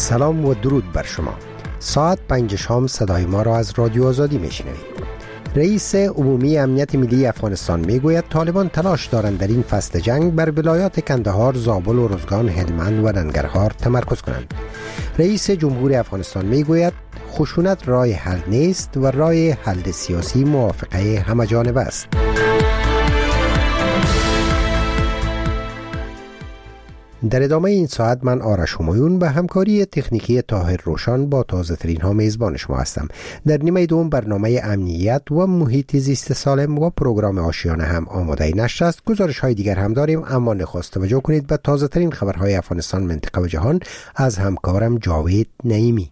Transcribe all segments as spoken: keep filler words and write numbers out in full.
سلام و درود بر شما. ساعت پنج شام صدای ما را از رادیو آزادی میشنوید. رئیس عمومی امنیت ملی افغانستان میگوید طالبان تلاش دارند در این فصل جنگ بر ولایات کندهار، زابل و روزگان، هلمند و ننگرهار تمرکز کنند. رئیس جمهور افغانستان میگوید خشونت راه حل نیست و راه حل سیاسی موافقه همه جانبه است. در ادامه این ساعت من آرش همایون به همکاری تکنیکی طاهر روشن با تازه ترین ها میزبان شما هستم. در نیمه دوم برنامه امنیت و محیط زیست سالم و پروگرام آشیانه هم آماده نشر است. گزارش های دیگر هم داریم، اما نخست توجه کنید به تازه ترین خبرهای افغانستان، منطقه و جهان از همکارم جاوید نعیمی.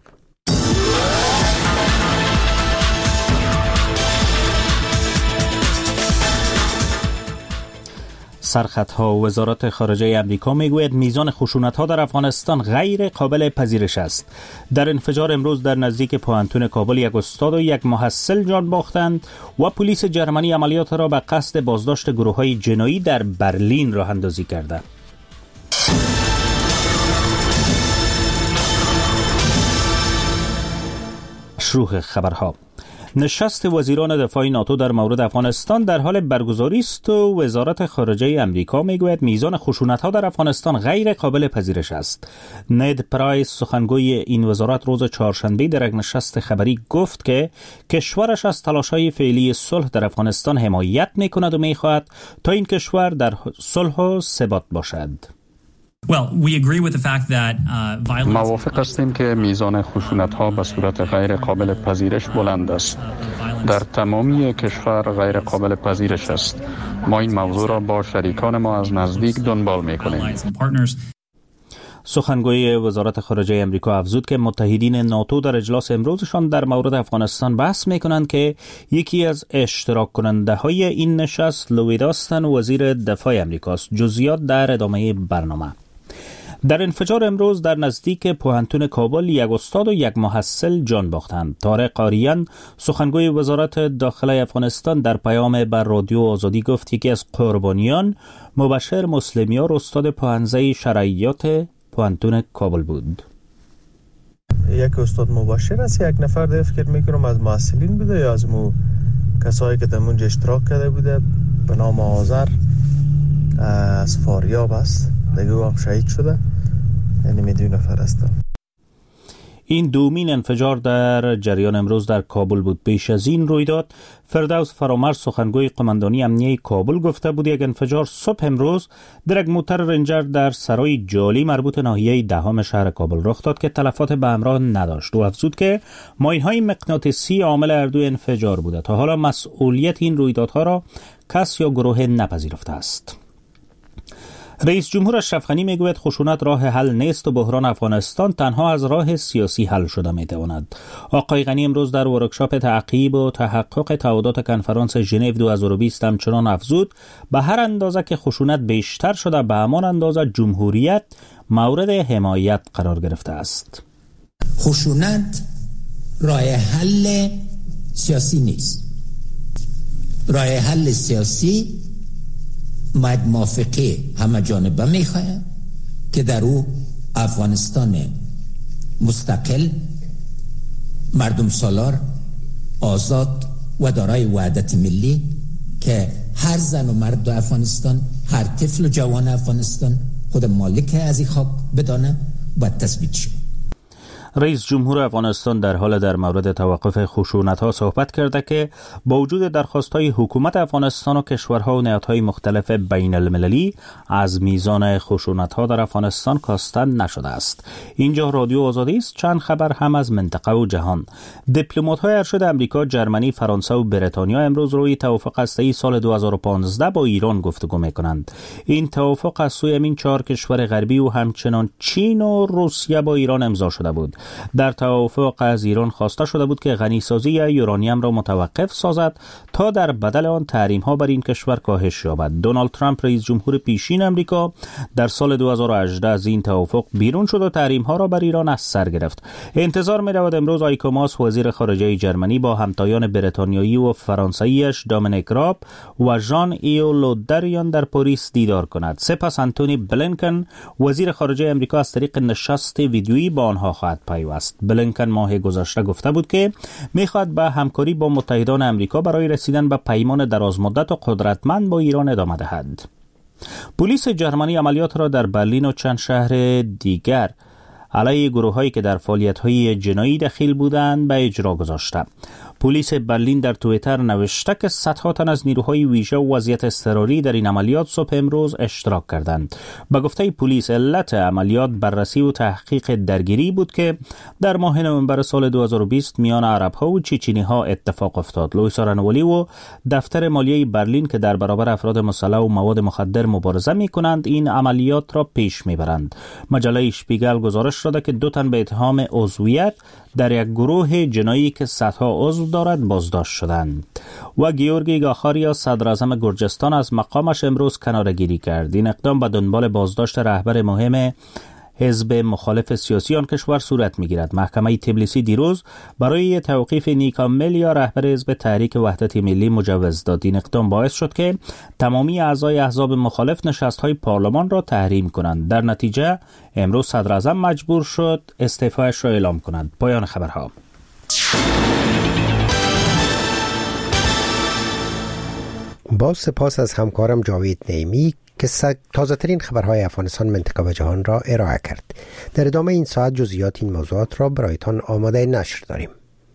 سرخطها وزارت خارجه امریکا میگوید میزان خشونت‌ها در افغانستان غیر قابل پذیرش است. در انفجار امروز در نزدیک پوهنتون کابل یک استاد و یک محصل جان باختند و پلیس جرمنی عملیات را به قصد بازداشت گروه‌های جنایی در برلین راه اندازی کرده. شروع خبرها. نشست وزیران دفاع ناتو در مورد افغانستان در حال برگزاری است و وزارت خارجه امریکا میگوید میزان خشونت‌ها در افغانستان غیر قابل پذیرش است. نید پرایس سخنگوی این وزارت روز چهارشنبه در یک نشست خبری گفت که کشورش از تلاش‌های فعلی صلح در افغانستان حمایت می‌کند و می‌خواهد تا این کشور در صلح و ثبات باشد. موافق هستیم که میزان خشونت‌ها به صورت غیر قابل پذیرش بلند است. در تمامی کشور غیر قابل پذیرش است. ما این موضوع را با شریکان ما از نزدیک دنبال می‌کنیم. سخنگوی وزارت خارجه امریکا افزود که متحدین ناتو در اجلاس امروزشان در مورد افغانستان بحث می‌کنند که یکی از اشتراک کننده های این نشست لوید آستن وزیر دفاع امریکاست. جزئیات در ادامه برنامه. در انفجار امروز در نزدیک پوهنتون کابل یک استاد و یک محصل جان باختند. طارق قاریان سخنگوی وزارت داخله افغانستان در پیام بر رادیو آزادی گفت یکی از قربانیان مبشر مسلمیار استاد پوهنځی شرعیات پوهنتون کابل بود. یک استاد مبشر است، یک نفر دیگه فکر میکنم از محصلین بوده یا از مو کسایی که در اونجا اشتراک کرده بوده به نام آذر از فاریاب است، دیگه او هم شهید شده، یعنی می دو نفر هستن. این دومین انفجار در جریان امروز در کابل بود. پیش از این رویداد فردوس فرامرز سخنگوی قماندانی امنیه کابل گفته بود یک انفجار صبح امروز در یک موتر رنجر در سرای جالی مربوط ناحیه دهم شهر کابل رخ داد که تلفات به همراه نداشت و افزود که ماین‌های مغناطیسی عامل هر دو انفجار بوده. تا حالا مسئولیت این رویدادها را کس یا گروه نپذیرفته است. رئیس جمهور اشرف غنی میگوید خشونت راه حل نیست و بحران افغانستان تنها از راه سیاسی حل شده میتواند. آقای غنی امروز در ورکشاپ تعقیب و تحقق تعهدات کنفرانس ژنو دو هزار و بیست همچنان افزود به هر اندازه که خشونت بیشتر شده به همان اندازه جمهوریت مورد حمایت قرار گرفته است. خشونت راه حل سیاسی نیست. راه حل سیاسی باید موافقه همه جانبه میخواهد که در او افغانستان مستقل، مردم سالار، آزاد و دارای وحدت ملی که هر زن و مرد افغانستان، هر طفل و جوان افغانستان خود مالک از این خاک بدانه باید تثبیت شد. رئیس جمهور افغانستان در حال در مورد توقف خشونت‌ها صحبت کرده که با وجود درخواست‌های حکومت افغانستان و کشورها و نهادهای مختلف بین المللی از میزان خشونت‌ها در افغانستان کاسته نشده است. اینجا رادیو آزادی است. چند خبر هم از منطقه و جهان. دیپلمات‌های ارشد آمریکا، جرمنی، فرانسه و بریتانیا امروز روی توافق هسته‌ای سال دو هزار و پانزده با ایران گفتگو می‌کنند. این توافق از سوی این چهار کشور غربی و همچنان چین و روسیه با ایران امضا شده بود. در توافق از ایران خواسته شده بود که غنیسازی یورانیم را متوقف سازد تا در بدل آن تحریم‌ها بر این کشور کاهش یابد. دونالد ترامپ رئیس جمهور پیشین امریکا در سال دو هزار و هجده از این توافق بیرون شد و تحریم‌ها را بر ایران از سر گرفت. انتظار می‌رود امروز هایکو ماس وزیر خارجه جرمنی با همتایان بریتانیایی و فرانسویش دامینیک راب و ژان ایو لودریان در پاریس دیدار کند. سپس انتونی بلینکن وزیر خارجه امریکا از طریق نشست ویدیویی با آنها خواهد پیوست. بلینکن ماه گذشته گفته بود که می‌خواهد به همکاری با متحدان امریکا برای رسیدن به پیمان درازمدت و قدرتمند با ایران ادامه دهد. پلیس جرمنی عملیات را در برلین و چند شهر دیگر علیه گروه‌هایی که در فعالیت‌های جنایی دخیل بودند به اجرا گذاشته. پلیس برلین در توییتر نوشته که صدها تن از نیروهای ویژه و وضعیت اضطراری در این عملیات صبح امروز اشتراک کردند. به گفته پلیس علت عملیات بررسی و تحقیق درگیری بود که در ماه نوامبر سال دو هزار و بیست میان عرب‌ها و چچنی‌ها اتفاق افتاد. لوئیس آرنولی و دفتر مالیه برلین که در برابر افراد مسلح و مواد مخدر مبارزه می‌کنند این عملیات را پیش می‌برند. مجله اشپیگل گزارش داده که دو تن به اتهام عضویت در یک گروه جنایی که صدها عضو دارد بازداشت شدند. و گیورگی گاخاریا صدر اعظم گرجستان از مقامش امروز کناره‌گیری کرد. این اقدام به دنبال بازداشت رهبر مهم حزب مخالف سیاسی آن کشور صورت می‌گیرد. محکمه تبلیسی دیروز برای توقیف نیکا ملیا رهبر حزب تحریک وحدت ملی مجوز داد. این اقدام باعث شد که تمامی اعضای احزاب مخالف نشست‌های پارلمان را تحریم کنند. در نتیجه امروز صدر اعظم مجبور شد استعفایش را اعلام کند. پایان خبرها. با سپاس از همکارم جاوید نعیمی که تازه ترین خبرهای افغانستان، منطقه و جهان را ارائه کرد. در ادامه این ساعت جزئیات این موضوعات را برایتان آماده نشر داریم.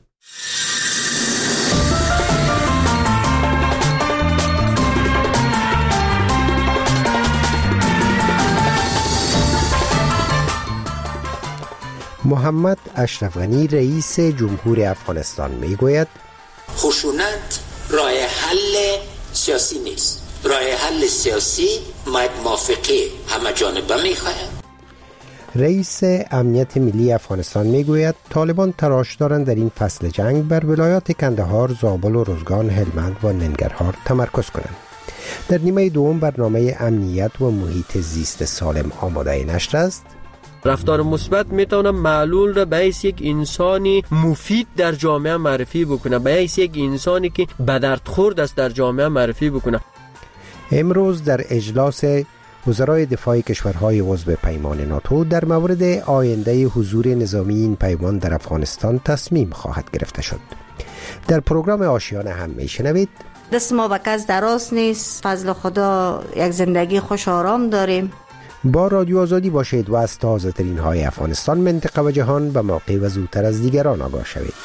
محمد اشرف غنی رئیس جمهور افغانستان میگوید خشونت راه حل سیاسی نیست. راه حل سیاسی باید موافقه همه جانبه میخواد. رئیس امنیت ملی افغانستان میگوید طالبان تلاش دارند در این فصل جنگ بر ولایات کندهار، زابل و روزگان، هلمند و ننگرهار تمرکز کنند. در نیمه دوم برنامه امنیت و محیط زیست سالم آماده نشر است. رفتار مثبت میتونه معلول را به حیث یک انسانی مفید در جامعه معرفی بکنه، به حیث یک انسانی که به درد خورد است در جامعه معرفی بکنه. امروز در اجلاس وزرای دفاع کشورهای عضو پیمان ناتو در مورد آینده حضور نظامی این پیمان در افغانستان تصمیم خواهد گرفته شد. در پروگرام آشیانه هم میشنوید دست ما به کس دراز نیست، فضل خدا یک زندگی خوش آرام داریم. با رادیو آزادی باشید و از تازه ترین های افغانستان، منطقه و جهان به موقع و زودتر از دیگران آگاه شوید.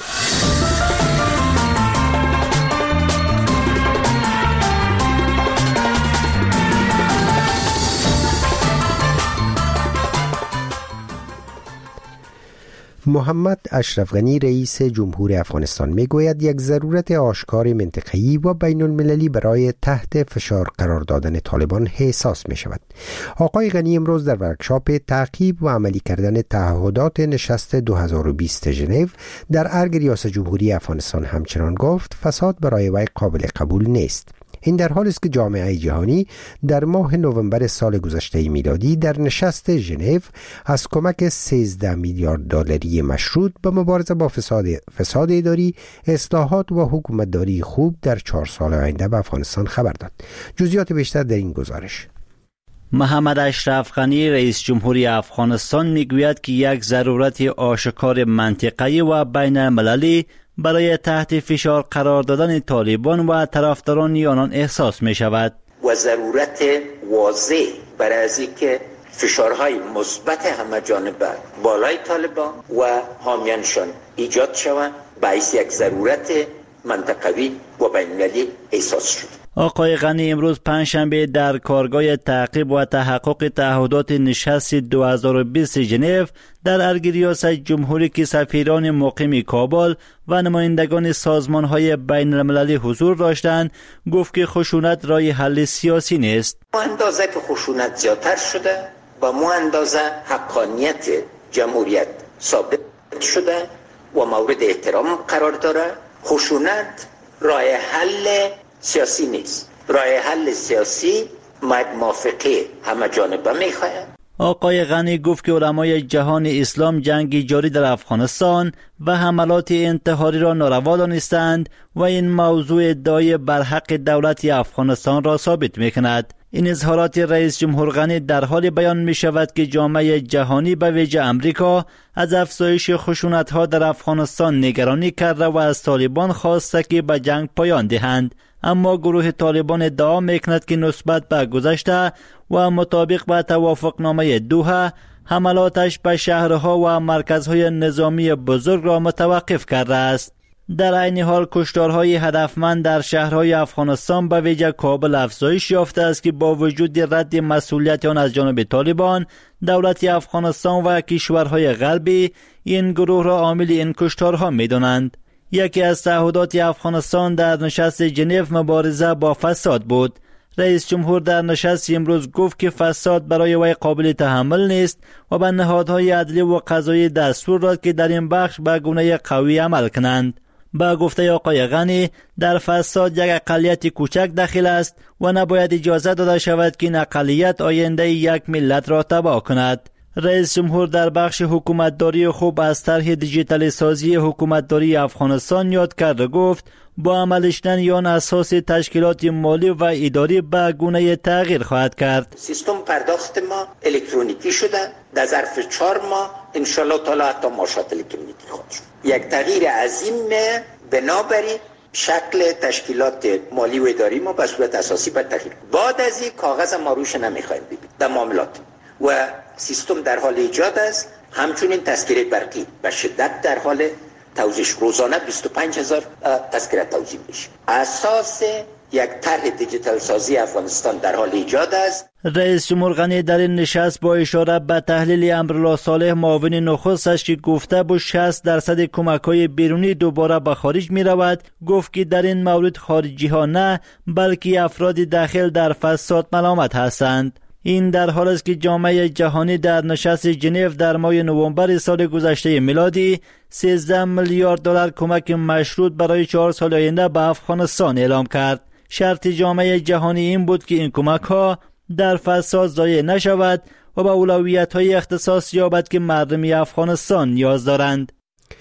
محمد اشرف غنی رئیس جمهور افغانستان میگوید یک ضرورت آشکار منطقه‌ای و بین المللی برای تحت فشار قرار دادن طالبان احساس می شود. آقای غنی امروز در ورکشاپ تعقیب و عملی کردن تعهدات نشست دو هزار و بیست ژنو در ارگ ریاست جمهوری افغانستان همچنان گفت فساد برای وی قابل قبول نیست. این در حالی است که جامعه جهانی در ماه نوامبر سال گذشته میلادی در نشست ژنو از کمک سیزده میلیارد دلاری مشروط به مبارزه با فساد فساد اداری، اصلاحات و حکومتداری خوب در چهار سال آینده به افغانستان خبر داد. جزئیات بیشتر در این گزارش. محمد اشرف غنی رئیس جمهوری افغانستان میگوید که یک ضرورت آشکار منطقه‌ای و بین المللی برای تحت فشار قرار دادن طالبان و طرفداران آنان احساس می شود و ضرورت واضح برای از اینکه فشارهای مثبت همه جانبه بالای طالبان و حامیانشان ایجاد شود باعث یک ضرورت منطقوی و بین‌المللی احساس شد. آقای غنی امروز پنجشنبه در کارگاه تعقیب و تحقق تعهدات نشست دو هزار و بیست ژنو در ارگ ریاست جمهوری که سفیران مقیم کابل و نمایندگان سازمان‌های بین المللی حضور داشتند گفت که خشونت راه حل سیاسی نیست. با اندازه که خشونت زیادتر شده با مو اندازه حقانیت جمهوریت ثابت شده و مورد احترام قرار داره. خشونت راه حل سیاسی نیست. راه حل سیاسی موافقه همه جانبه میخواد. آقای غنی گفت که علمای جهان اسلام جنگی جاری در افغانستان و حملات انتحاری را ناروا دانستند و این موضوع ادعای برحق دولت افغانستان را ثابت میکند. این اظهارات رئیس جمهور غنی در حال بیان می شود که جامعه جهانی به ویژه امریکا از افزایش خشونت‌ها در افغانستان نگرانی کرده و از طالبان خواسته که به جنگ پایان دهند. اما گروه طالبان ادعا میکند که نسبت به گذشته و مطابق با توافقنامه دوحه حملاتش به شهرها و مرکزهای نظامی بزرگ را متوقف کرده است. در عین حال کشتارهای هدفمند در شهرهای افغانستان به ویژه کابل افزایش یافته است که با وجود رد مسئولیت آن از جانب طالبان، دولت افغانستان و کشورهای غربی این گروه را عامل این کشتارها می‌دانند. یکی از تعهدات افغانستان در نشست ژنو مبارزه با فساد بود. رئیس جمهور در نشست امروز گفت که فساد برای وی قابل تحمل نیست و به نهادهای عدلی و قضایی دستور داد که در این بخش به گونه قوی عمل کنند. با گفته آقای غنی در فساد یک اقلیت کوچک داخل است و نباید اجازه داده شود که این اقلیت آینده یک ملت را تباه کند. رئیس جمهور در بخش حکومتداری خوب از طرح دیجیتال سازی حکومتداری افغانستان یاد کرد و گفت با عمل شدن آن اساس تشکیلات مالی و اداری به گونه تغییر خواهد کرد. سیستم پرداخت ما الکترونیکی شده. در ظرف چهار ماه ان شاء الله تعالی حتی معاشات الکترونیکی خواهد شد. یک تغییر عظیم بنابراین شکل تشکیلات مالی و اداری ما به صورت اساسی باید تغییر. بعد از این کاغذ ما روش نمیخوایم ببینیم در معاملات و سیستم در حال ایجاد است. همچنین تذکره برقی به شدت در حال توزیع، روزانه بیست و پنج هزار تذکره توزیع میشه. اساس یک طرح دیجیتال سازی افغانستان در حال ایجاد است. رئیس جمهور غنی در این نشست با اشاره به تحلیل امرالله صالح معاون نخستش که گفته بود شصت درصد کمک‌های بیرونی دوباره به خارج می رود، گفت که در این مورد خارجی ها نه بلکه افراد داخل در فساد ملامت هستند. این در حال است که جامعه جهانی در نشست ژنو در ماه نوامبر سال گذشته میلادی سیزده میلیارد دلار کمک مشروط برای چهار سال آینده به افغانستان اعلام کرد. شرط جامعه جهانی این بود که این کمک ها در فساد ضایع نشود و به اولویت های اختصاص یابد که مردم افغانستان نیاز دارند.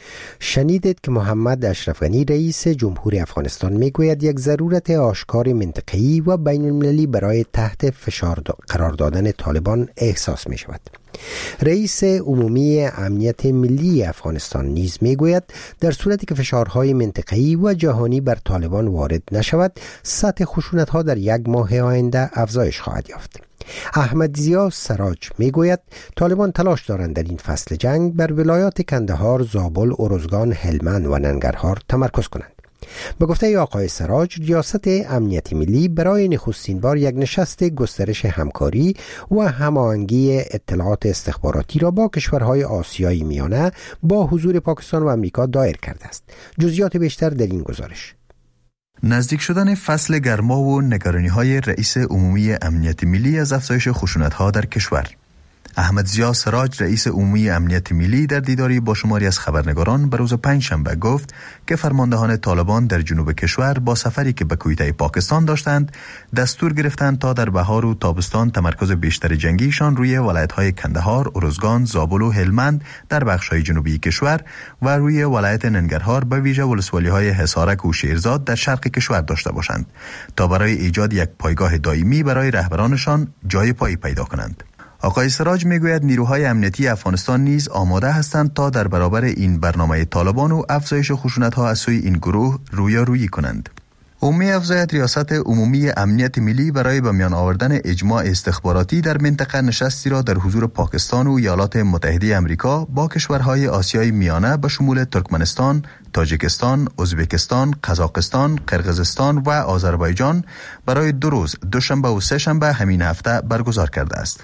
شنیدید که محمد اشرف غنی رئیس جمهور افغانستان میگوید یک ضرورت آشکار منطقه‌ای و بین المللی برای تحت فشار قرار دادن طالبان احساس می شود. رئیس عمومی امنیت ملی افغانستان نیز میگوید در صورتی که فشارهای منطقه‌ای و جهانی بر طالبان وارد نشود، سطح خشونت‌ها در یک ماه آینده افزایش خواهد یافت. احمد ضیا سراج میگوید طالبان تلاش دارند در این فصل جنگ بر ولایات کندهار، زابل، ارزگان، هلمند و ننگرهار تمرکز کنند. به گفته آقای سراج، ریاست امنیت ملی برای نخستین بار یک نشست گسترش همکاری و هماهنگی اطلاعات استخباراتی را با کشورهای آسیای میانه با حضور پاکستان و امریکا دایر کرده است. جزئیات بیشتر در این گزارش. نزدیک شدن فصل گرما و نگرانی‌های رئیس عمومی امنیت ملی از افزایش خشونت‌ها در کشور. احمد ضیا سراج رئیس عمومی امنیت ملی در دیداری با شماری از خبرنگاران به روز پنجشنبه گفت که فرماندهان طالبان در جنوب کشور با سفری که به کویته پاکستان داشتند دستور گرفتند تا در بهار و تابستان تمرکز بیشتر جنگیشان روی ولایت‌های کندهار، ارزگان، زابل و هلمند در بخش‌های جنوبی کشور و روی ولایت ننگرهار به ویژه ولسوالی‌های حصارک و شیرزاد در شرق کشور داشته باشند تا برای ایجاد یک پایگاه دائمی برای رهبرانشان جای پایی پیدا کنند. آقای سراج میگوید نیروهای امنیتی افغانستان نیز آماده هستند تا در برابر این برنامه طالبان و افزایش خشونت‌ها از سوی این گروه رویارویی کنند. او می‌افزاید ریاست عمومی امنیت ملی برای به میان آوردن اجماع استخباراتی در منطقه نشستی را در حضور پاکستان و ایالات متحده آمریکا با کشورهای آسیای میانه به شمول ترکمنستان، تاجیکستان، ازبکستان، قزاقستان، قرقیزستان و آذربایجان برای دو روز دوشنبه و سه شنبه همین هفته برگزار کرده است.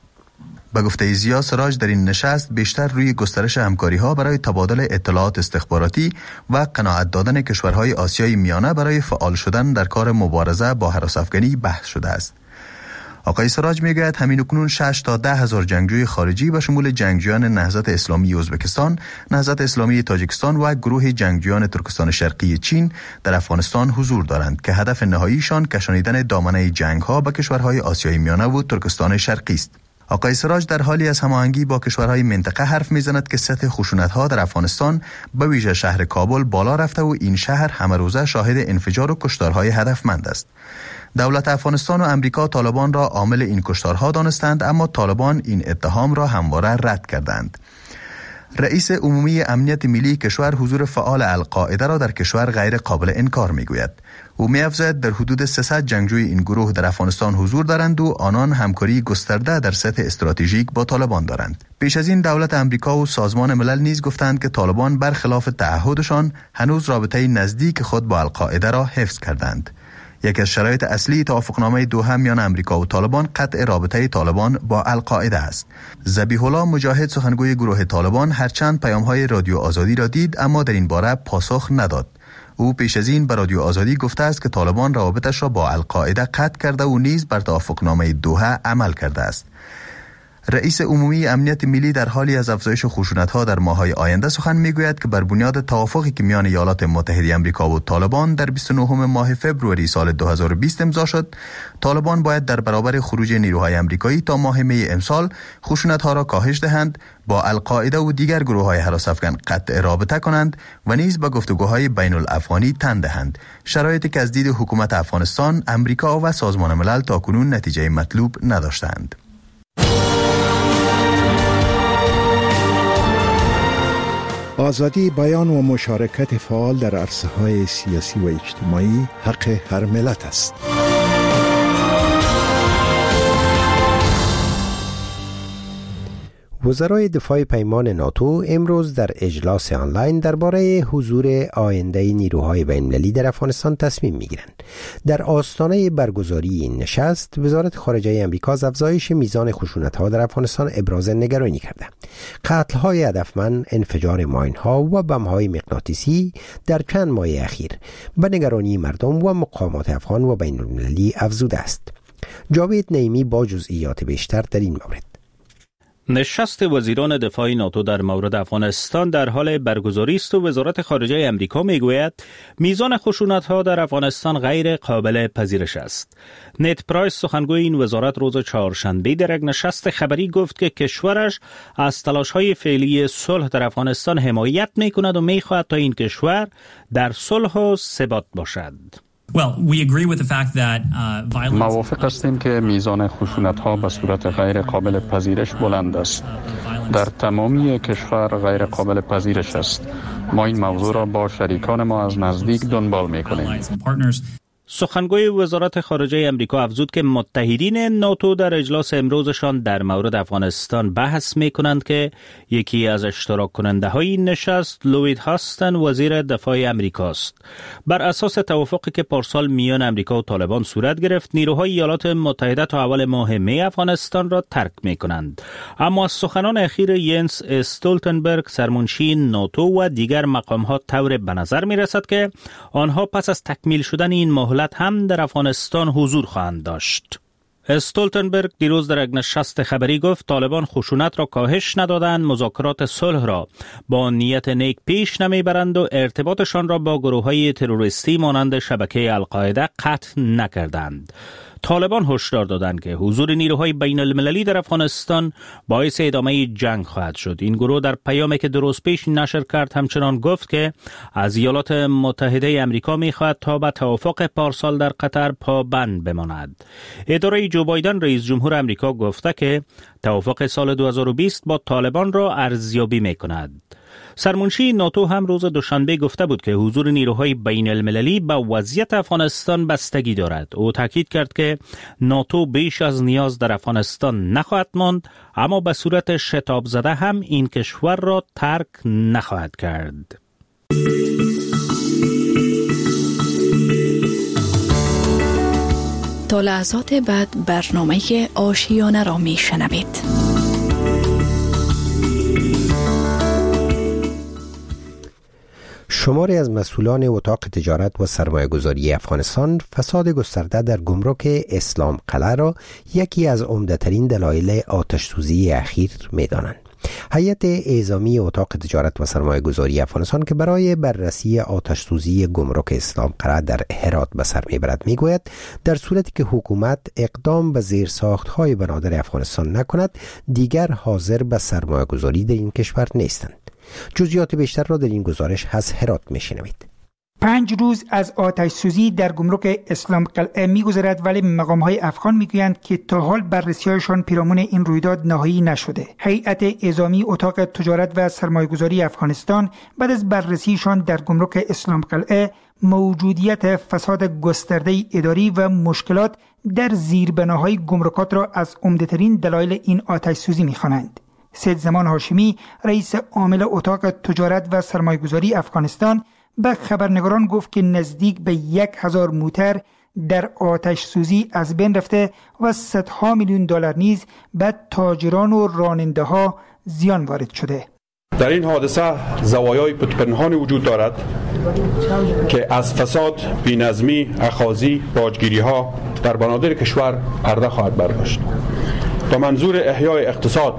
به گفته ضیا سراج در این نشست بیشتر روی گسترش همکاری‌ها برای تبادل اطلاعات استخباراتی و قناعت دادن کشورهای آسیای میانه برای فعال شدن در کار مبارزه با هراس افغانی بحث شده است. آقای سراج میگوید همین اکنون شش تا ده هزار جنگجوی خارجی به شمول جنگجویان نهضت اسلامی ازبکستان، نهضت اسلامی تاجیکستان و گروه جنگجویان ترکستان شرقی چین در افغانستان حضور دارند که هدف نهاییشان کشانیدن دامنه جنگ‌ها به کشورهای آسیای میانه و ترکستان شرقی است. آقای سراج در حالی از هماهنگی با کشورهای منطقه حرف میزند که سطح خشونت‌ها در افغانستان به ویژه شهر کابل بالا رفته و این شهر همه روزه شاهد انفجار و کشتارهای هدفمند است. دولت افغانستان و امریکا طالبان را عامل این کشتارها دانستند، اما طالبان این اتهام را همواره رد کردند. رئیس عمومی امنیت ملی کشور حضور فعال القاعده را در کشور غیر قابل انکار میگوید. او می‌افزاید در حدود سیصد جنگجوی این گروه در افغانستان حضور دارند و آنان همکاری گسترده در سطح استراتژیک با طالبان دارند. پیش از این دولت امریکا و سازمان ملل نیز گفتند که طالبان برخلاف تعهدشان هنوز رابطه نزدیک خود با القاعده را حفظ کردند. یکی از شرایط اصلی توافقنامه دوحه میان امریکا و طالبان قطع رابطه طالبان با القاعده است. ذبیح الله مجاهد سخنگوی گروه طالبان هرچند پیام‌های رادیو آزادی را دید اما در این باره پاسخ نداد. او پیش از این به رادیو آزادی گفته است که طالبان روابطش را با القاعده قطع کرده و نیز بر توافقنامه دوحه عمل کرده است. رئیس عمومی امنیت ملی در حالی از افزایش خشونت‌ها در ماه‌های آینده سخن می‌گوید که بر بنیاد توافقی که میان ایالات متحده آمریکا و طالبان در بیست و نهم ماه فوریه سال دو هزار و بیست امضا شد، طالبان باید در برابر خروج نیروهای آمریکایی تا ماه می امسال خشونت‌ها را کاهش دهند، با القاعده و دیگر گروه‌های هراس افکن قطع رابطه کنند و نیز به گفتگوهای بین الافغانی تن دهند، شرایطی که از دید حکومت افغانستان، آمریکا و سازمان ملل تاکنون نتیجه مطلوب نداشتند. آزادی بیان و مشارکت فعال در عرصه‌های سیاسی و اجتماعی حق هر ملت است. وزرای دفاع پیمان ناتو امروز در اجلاس آنلاین درباره حضور آینده نیروهای بین‌المللی در افغانستان تصمیم می‌گیرند. در آستانه برگزاری این نشست، وزارت خارجه آمریکا از افزایش میزان خشونت‌ها در افغانستان ابراز نگرانی کرده. قتل‌های هدفمند، انفجار ماین‌ها و بم‌های مغناطیسی در چند ماه اخیر به نگرانی مردم و مقامات افغان و بین‌المللی افزوده است. جاوید نعیمی با جزئیات بیشتر در این مورد. نشست وزیران دفاع ناتو در مورد افغانستان در حال برگزاری است و وزارت خارجه آمریکا میگوید میزان خشونت‌ها در افغانستان غیر قابل پذیرش است. نت پرایس سخنگوی این وزارت روز چهارشنبه در یک نشست خبری گفت که کشورش از تلاش‌های فعلی صلح در افغانستان حمایت می‌کند و می‌خواهد تا این کشور در صلح و ثبات باشد. موافق هستیم که میزان خشونت‌ها به صورت غیر قابل پذیرش بلند است. در تمامی کشور غیر قابل پذیرش است. ما این موضوع را با شریکان ما از نزدیک دنبال می‌کنیم. سخنگوی وزارت خارجه آمریکا افزود که متحدین ناتو در اجلاس امروزشان در مورد افغانستان بحث می‌کنند که یکی از اشتراک کننده های این نشست لوید هاستن وزیر دفاع آمریکا است. بر اساس توافقی که پارسال میان آمریکا و طالبان صورت گرفت، نیروهای ایالات متحده تا اول ماه می افغانستان را ترک می‌کنند. اما از سخنان اخیر ینس استولتنبرگ سرمنشی ناتو و دیگر مقام‌ها طور به نظر می‌رسد که آنها پس از تکمیل شدن این مهلت هم در افغانستان حضور خواهند داشت. استولتنبرگ دیروز در یک نشست خبری گفت طالبان خشونت را کاهش ندادند، مذاکرات صلح را با نیت نیک پیش نمیبرند و ارتباطشان را با گروه‌های تروریستی مانند شبکه القاعده قطع نکردند. طالبان هشدار دادند که حضور نیروهای بین المللی در افغانستان باعث ادامه جنگ خواهد شد. این گروه در پیامی که درست پیش نشر کرد همچنان گفت که از ایالات متحده آمریکا می‌خواهد تا به توافق پارسال در قطر پابند بماند. اداره جو بایدن رئیس جمهور آمریکا گفته که توافق سال دو هزار و بیست با طالبان را ارزیابی می‌کند. سرمنشی ناتو هم روز دوشنبه گفته بود که حضور نیروهای بین المللی به وضعیت افغانستان بستگی دارد. او تاکید کرد که ناتو بیش از نیاز در افغانستان نخواهد ماند، اما به صورت شتاب زده هم این کشور را ترک نخواهد کرد. تا لحظات بعد برنامه آشیانه را می شنوید. شماری از مسئولان اتاق تجارت و سرمایه‌گذاری افغانستان فساد گسترده در گمرک اسلام قلعه را یکی از عمده‌ترین دلایل آتش‌سوزی اخیر می‌دانند. هیئت اعزامی اتاق تجارت و سرمایه‌گذاری افغانستان که برای بررسی آتش‌سوزی گمرک اسلام قلعه در هرات به سر می‌برد می‌گوید در صورتی که حکومت اقدام به زیرساخت‌های بنادر افغانستان نکند دیگر حاضر به سرمایه‌گذاری در این کشور نیستند. جزئیات بیشتر را در این گزارش از هرات می‌شنوید. پنج روز از آتش سوزی در گمرک اسلام قلعه می‌گذرد، ولی مقام‌های افغان می‌گویند که تا حال بررسی‌هایشان پیرامون این رویداد نهایی نشده. هیئت اعزامی اتاق تجارت و سرمایه‌گذاری افغانستان بعد از بررسیشان در گمرک اسلام قلعه موجودیت فساد گسترده اداری و مشکلات در زیربناهای گمرکات را از عمده‌ترین دلایل این آتش سوزی می‌خوانند. سید زمان هاشمی، رئیس عامل اتاق تجارت و سرمایه‌گذاری افغانستان، به خبرنگاران گفت که نزدیک به یک هزار موتر در آتش سوزی از بین رفته و صدها میلیون دلار نیز به تاجران و راننده ها زیان وارد شده. در این حادثه زوایای پنهانی وجود دارد که از فساد، بی‌نظمی، اخاذی، باجگیری ها در بنادر کشور پرده خواهد برداشت. تا منظور احیای اقتصاد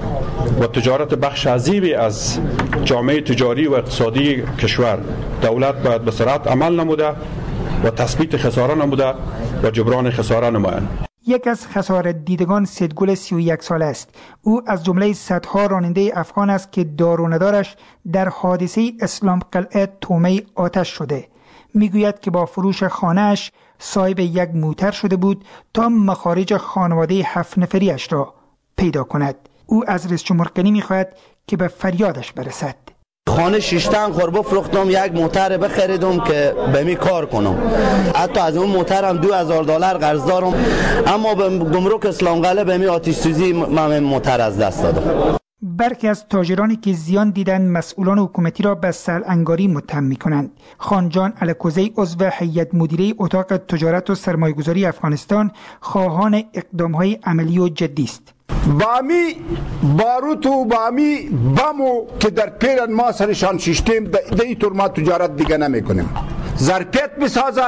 و تجارت بخش عظیمی از جامعه تجاری و اقتصادی کشور، دولت باید به سرعت عمل نموده و تثبیت خساره نموده و جبران خساره نمایند. یک از خسارت دیدگان سیدگل سی و یک ساله است. او از جمله صدها راننده افغان است که دار و ندارش در حادثه اسلام قلعه تومه آتش شده. میگوید که با فروش خانه‌اش صاحب یک موتر شده بود تا مخارج خانواده هفت نفریش را پیدا کند. او از رئیس جمهور غنی میخواهد که به فریادش برسد. خانه شیشتن خوربه فروختم، یک موتر بخریدم که به می کار کنم. حتی از اون موترم دو هزار دلار قرض دارم، اما به گمرک اسلام قلعه به می آتش سوزی من موتر از دست دادم. برخی از تاجرانی که زیان دیدن مسئولان حکومتی را به سرانگاری متهم می‌کنند. خانجان الکوزی، عضو هیئت مدیره اتاق تجارت و سرمایه‌گذاری افغانستان، خواهان اقدام‌های عملی و جدی است. بامی باروت و بامی بمو که در پیرن ما سرشان شیشتیم در این طور ما تجارت دیگه نمی کنیم. ظرفیت بسازه،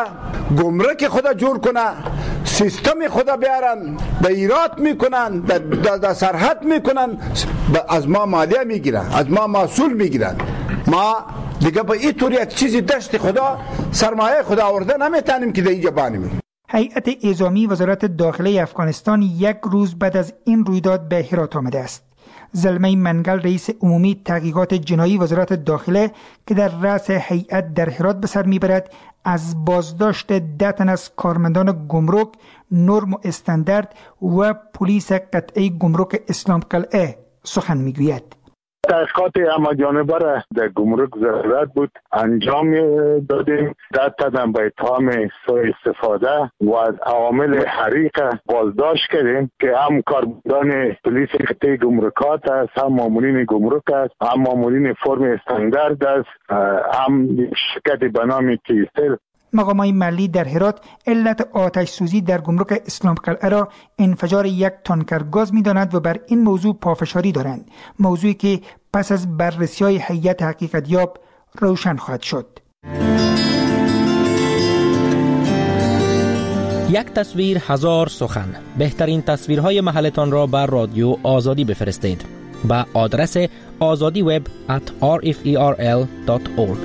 گمرک خدا جور کنه، سیستم خدا بیارن، به ایراد میکنن، در سرحد میکنن، از ما مالیه میگیرن، از ما محصول میگیرن. ما دیگه به این طور یک چیزی دست خدا، سرمایه خدا آورده نمیتونیم که در اینجا بانیم. هیئت اعزامی وزارت داخله افغانستان یک روز بعد از این رویداد به هرات آمده است. زلمه منگل، رئیس عمومی تحقیقات جنایی وزارت داخله که در رأس هیئت در هرات به سر میبرد، از بازداشت ده تن از کارمندان گمرک، نرم و استاندارد و پلیس قطعه گمرک اسلام قلعه سخن میگوید. تحقیقات همه جانبه را در گمرک ضرورت بود انجام دادیم. ده تن به اتهام سوء استفاده و عوامل حریق بازداشت کردیم که هم کارمندان پلیس قطعه گمرکات است، هم مامورین گمرک است، هم مامورین فرم استاندارد است، هم شرکت به نام تیستل. مقامات محلی در هرات علت آتش سوزی در گمرک اسلام قلعه را انفجار یک تانکر گاز می‌دانند و بر این موضوع پافشاری دارند، موضوعی که پس از بررسی‌های هیئت حقیقت یاب روشن خواهد شد. یک تصویر هزار سخن. بهترین تصویرهای محلتان را بر رادیو آزادی بفرستید با آدرس آزادی وب ات آر اف ای آر ال دات اورگ.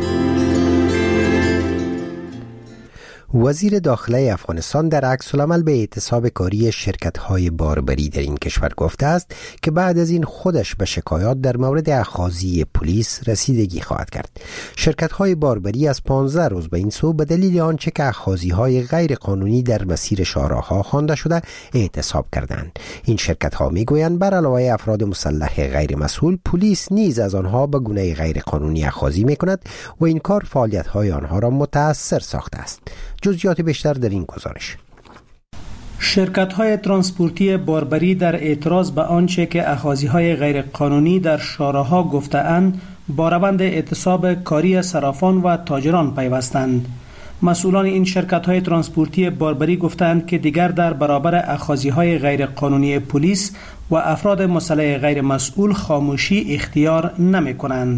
وزیر داخله افغانستان در عکس العمل به اعتصاب کاری شرکت‌های باربری در این کشور گفته است که بعد از این خودش به شکایات در مورد اخاذی پلیس رسیدگی خواهد کرد. شرکت‌های باربری از پانزده روز به این سو به دلیل آنچه که اخاذی‌های غیر قانونی در مسیر شاهراه‌ها خوانده شده اعتصاب کردند. این شرکت‌ها می‌گویند بر علاوه افراد مسلح غیر مسئول، پلیس نیز از آنها به گونه غیر قانونی اخاذی می‌کند و این کار فعالیت‌های آنها را متأثر ساخته است. جزئیات بیشتر در این گزارش. شرکت‌های ترانسپورتی باربری در اعتراض به آنچه که اخاذی‌های غیر قانونی در شاهراه‌ها گفته‌اند با روند اعتصاب کاری صرافان و تاجران پیوستند. مسئولان این شرکت‌های ترانسپورتی باربری گفتند که دیگر در برابر اخاذی‌های غیر قانونی پلیس و افراد مسلح غیر مسئول خاموشی اختیار نمی‌کنند.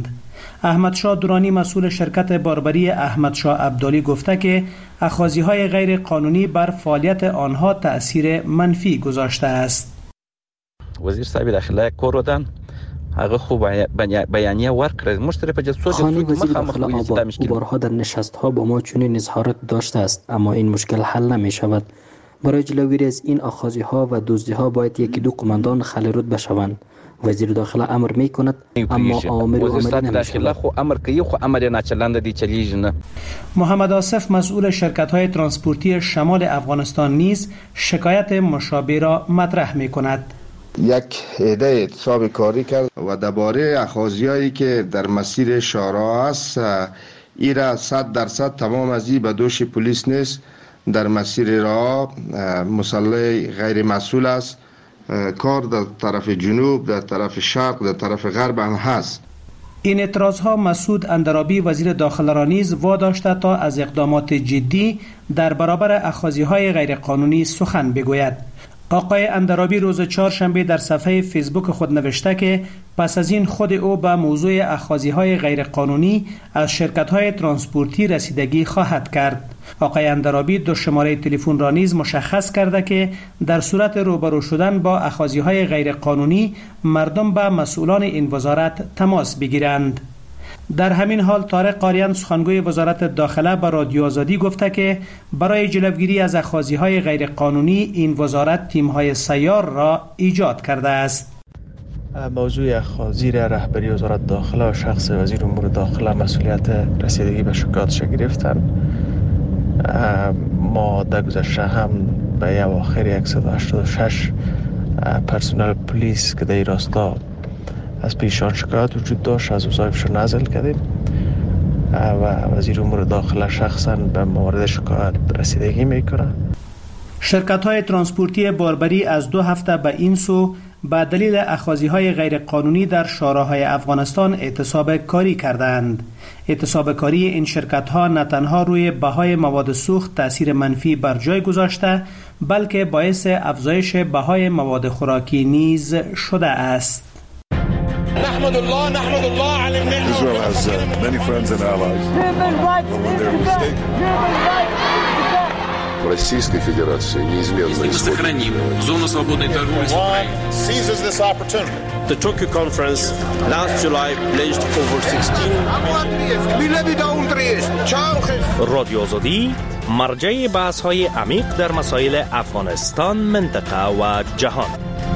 احمدشاه درانی مسئول شرکت باربری احمدشاه عبدالی گفته که اخاذی‌های غیر قانونی بر فعالیت آنها تأثیر منفی گذاشته است. وزیر صاحب داخله کوردن هغه خوب بیانیه ورکړه مشتری په جلسو خانه وزیر داخله آباد بارها در نشست ها با ما چنین اظهارات داشته است، اما این مشکل حل نمی شود. برای جلوگیری از این آخاذی ها و دزدی ها باید یکی دو قماندان خلی رتبه شوند. وزیر داخله امر می کند اما عامل و عملی نمی شود. خو امر کوي خو امر نه چلنده دی چلیږي نه. محمد آصف مسئول شرکت های ترانسپورتی شمال افغانستان نیز شکایت مشابه را مطرح می کند. یک عده اعتصاب کاری کرد و درباره اخاذیایی که در مسیر شارع است ایرا صد درصد تمام از این به دوش پلیس نیست. در مسیر راه مسلح غیر مسئول است. کار در طرف جنوب، در طرف شرق، در طرف غرب هم هست. این اعتراض ها مسعود اندرابی وزیر داخله را نیز واداشته تا از اقدامات جدی در برابر اخاذی های غیر قانونی سخن بگوید. آقای اندرابی روز چهارشنبه در صفحه فیسبوک خود نوشته که پس از این خود او به موضوع اخاذی‌های غیرقانونی از شرکت‌های ترانسپورتی رسیدگی خواهد کرد. آقای اندرابی دو شماره تلفن را نیز مشخص کرده که در صورت روبرو شدن با اخاذی‌های غیرقانونی مردم به مسئولان این وزارت تماس بگیرند. در همین حال طارق قاریان سخنگوی وزارت داخله به رادیو آزادی گفته که برای جلوگیری از اخاذی‌های غیرقانونی این وزارت تیم‌های سیار را ایجاد کرده است. موضوع اخاذی را رهبری وزارت داخله و شخص وزیر امور داخله مسئولیت رسیدگی به شکایاتش گرفتند. ما در گذشته هم به اواخر صد و هشتاد و شش پرسنل پلیس که در راستا از پیشان شکایت وجود داشت از وظایفش نزل کردیم و وزیر امور داخله شخصا به موارد شکایت رسیدگی میکنه. شرکت های ترانسپورتی باربری از دو هفته به این سو به دلیل اخاذی های غیر قانونی در شاراهای افغانستان اعتصاب کاری کردند. اعتصاب کاری این شرکت ها نه تنها روی بهای مواد سوخت تأثیر منفی بر جای گذاشته بلکه باعث افزایش بهای مواد خوراکی نیز شده است. نحمد الله نحمد الله على النعمة. Israel has uh, many friends and allies. But when they're mistaken. Российской Федерации неизменно сохраним зону свободной торговли с Украиной. Seizes this opportunity. The Tokyo conference last July pledged over sixteen رادیو آزادی مرجع بحث‌های عمیق در مسائل افغانستان، منطقه و جهان.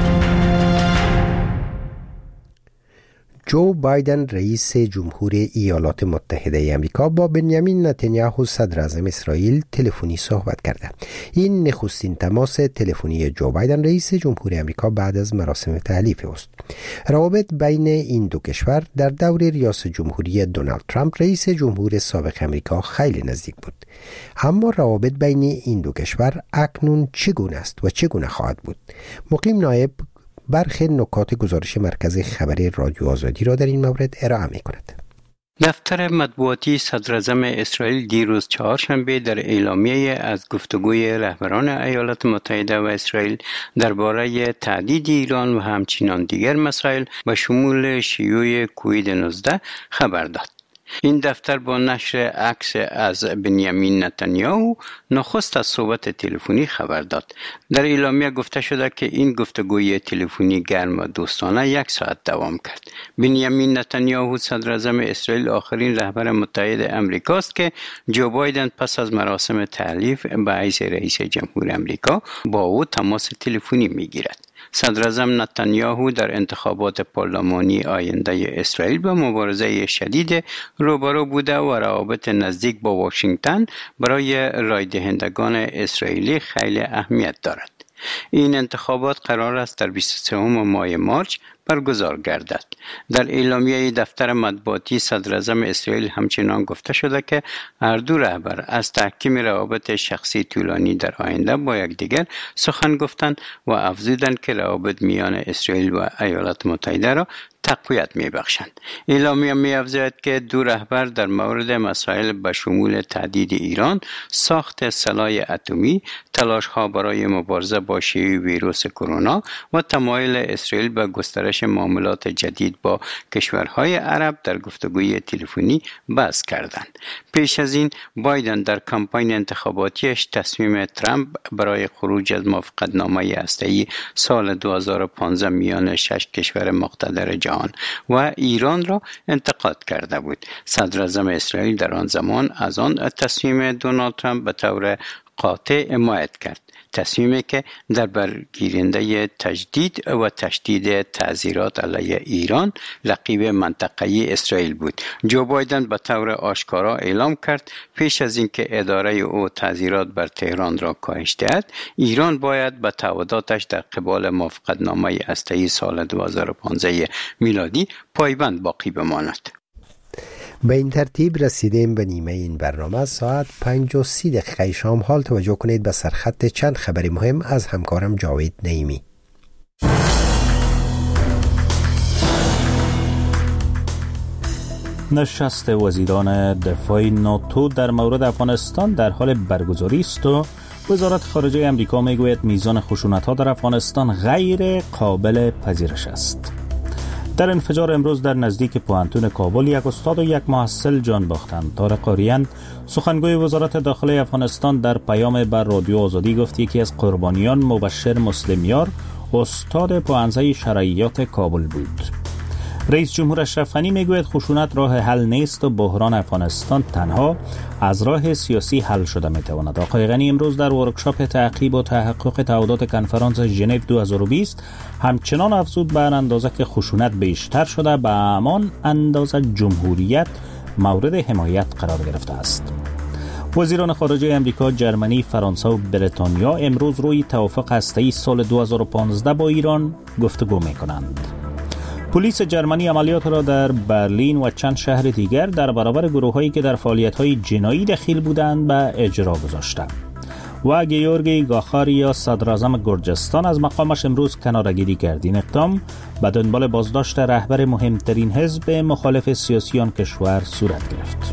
جو بایدن رئیس جمهوری ایالات متحده ای آمریکا با بنیامین نتانیاهو صدر اعظم اسرائیل تلفنی صحبت کرده. این نخستین تماس تلفنی جو بایدن رئیس جمهوری آمریکا بعد از مراسم تحلیف است. روابط بین این دو کشور در دور ریاست جمهوری دونالد ترامپ رئیس جمهور سابق آمریکا خیلی نزدیک بود. اما روابط بین این دو کشور اکنون چگونه است و چگونه خواهد بود؟ مقیم نایب برخی نکات گزارش مرکز خبری رادیو آزادی را در این مورد ارائه می کند. دفتر مطبوعاتی صدر اعظم اسرائیل دیروز چهارشنبه در اعلامیه از گفتگوی رهبران ایالات متحده و اسرائیل درباره تهدید ایران و همچنین دیگر مسائل به شمول شیوع کووید نوزده خبر داد. این دفتر با نشر عکس از بنیامین نتانیاهو نخست از صحبت تلفنی خبر داد. در اعلامیه گفته شده که این گفتگوی تلفنی گرم و دوستانه یک ساعت دوام کرد. بنیامین نتانیاهو صدر اعظم اسرائیل آخرین رهبر متحد آمریکا است که جو بایدن پس از مراسم تحلیف به حیث رئیس جمهور آمریکا با او تماس تلفنی میگیرد. صدر اعظم نتانیاهو در انتخابات پارلمانی آینده اسرائیل به مبارزه شدید روبرو بوده و روابط نزدیک با واشنگتن برای رای دهندگان اسرائیلی خیلی اهمیت دارد. این انتخابات قرار است در بیست و سوم ماه مارچ برگزار گردد. در اعلامیه دفتر مطبوعاتی صدر اعظم اسرائیل همچنان گفته شده که هر دو رهبر از تحکیم روابط شخصی طولانی در آینده با یکدیگر سخن گفتند و افزودند که روابط میان اسرائیل و ایالات متحده را تقویت می بخشند. اعلامیه می افزاید که دو رهبر در مورد مسائل به شمول تهدید ایران، ساخت سلاح اتمی، تلاش ها برای مبارزه با شیوع ویروس کرونا و تمایل اسرائیل به گسترش معاملات جدید با کشورهای عرب در گفتگوی تلفنی بحث کردند. پیش از این بایدن در کمپاین انتخاباتیش تصمیم ترامپ برای خروج از موافقتنامه هسته‌ای سال دو هزار و پانزده میان شش کشور مقتدر جهان و ایران را انتقاد کرده بود. صدر اعظم اسرائیل در آن زمان از آن تصمیم دونالد ترامپ به طور قاطع حمایت کرد. تصمیمی که در برگیرنده تجدید و تشدید تعزیرات علیه ایران رقیب منطقه‌ای اسرائیل بود. جو بایدن به طور آشکارا اعلام کرد پیش از اینکه اداره او تعزیرات بر تهران را کاهش دهد، ایران باید به تعهداتش در قبال موافقتنامه هسته‌ای سال دو هزار و پانزده میلادی پایبند باقی بماند. به این ترتیب رسیدیم به نیمه این برنامه. ساعت پنج و سی دقیقه شام. حال توجه کنید به سرخط چند خبری مهم از همکارم جاوید نعیمی. نشست وزیران دفاع ناتو در مورد افغانستان در حال برگزاری است و وزارت خارجه امریکا میگوید میزان خشونت‌ها در افغانستان غیر قابل پذیرش است. در انفجار امروز در نزدیک پوهنتون کابل یک استاد و یک محصل جان باختند. طارق آریان سخنگوی وزارت داخله افغانستان در پیام بر رادیو آزادی گفت یکی از قربانیان مبشر مسلمیار استاد پوهنځی شرعیات کابل بود. رئیس جمهور اشرف غنی میگوید خشونت راه حل نیست و بحران افغانستان تنها از راه سیاسی حل شده میتواند. آقای غنی امروز در ورکشاپ تعقیب و تحقق تعهدات کنفرانس ژنو دو هزار و بیست همچنان افزود بر اندازه که خشونت بیشتر شده به همان اندازه جمهوریت مورد حمایت قرار گرفته است. وزیران خارجه امریکا، جرمنی، فرانسه و بریتانیا امروز روی توافق هسته‌ای سال دو هزار و پانزده با ایران گفتگو میکنند. پلیس جرمنی عملیات را در برلین و چند شهر دیگر در برابر گروه‌هایی که در فعالیت‌های جنایی دخیل بودند به اجرا گذاشته. و گیورگی گاخاریا صدراعظم گرجستان از مقامش امروز کناره‌گیری کرد. این اقدام به دنبال بازداشت رهبر مهمترین حزب مخالف سیاسی آن کشور صورت گرفت.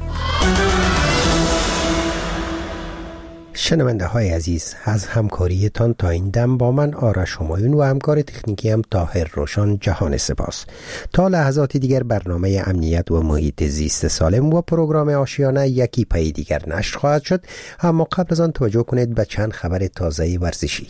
شنونده های عزیز، از همکاریتان تا این دم با من آرش همایون و همکار تکنیکی هم طاهر روشن جهان سپاس. تا لحظات دیگر برنامه امنیت و محیط زیست سالم و پروگرام آشیانه یکی پای دیگر نشر خواهد شد. اما قبل از آن توجه کنید به چند خبر تازه ورزشی.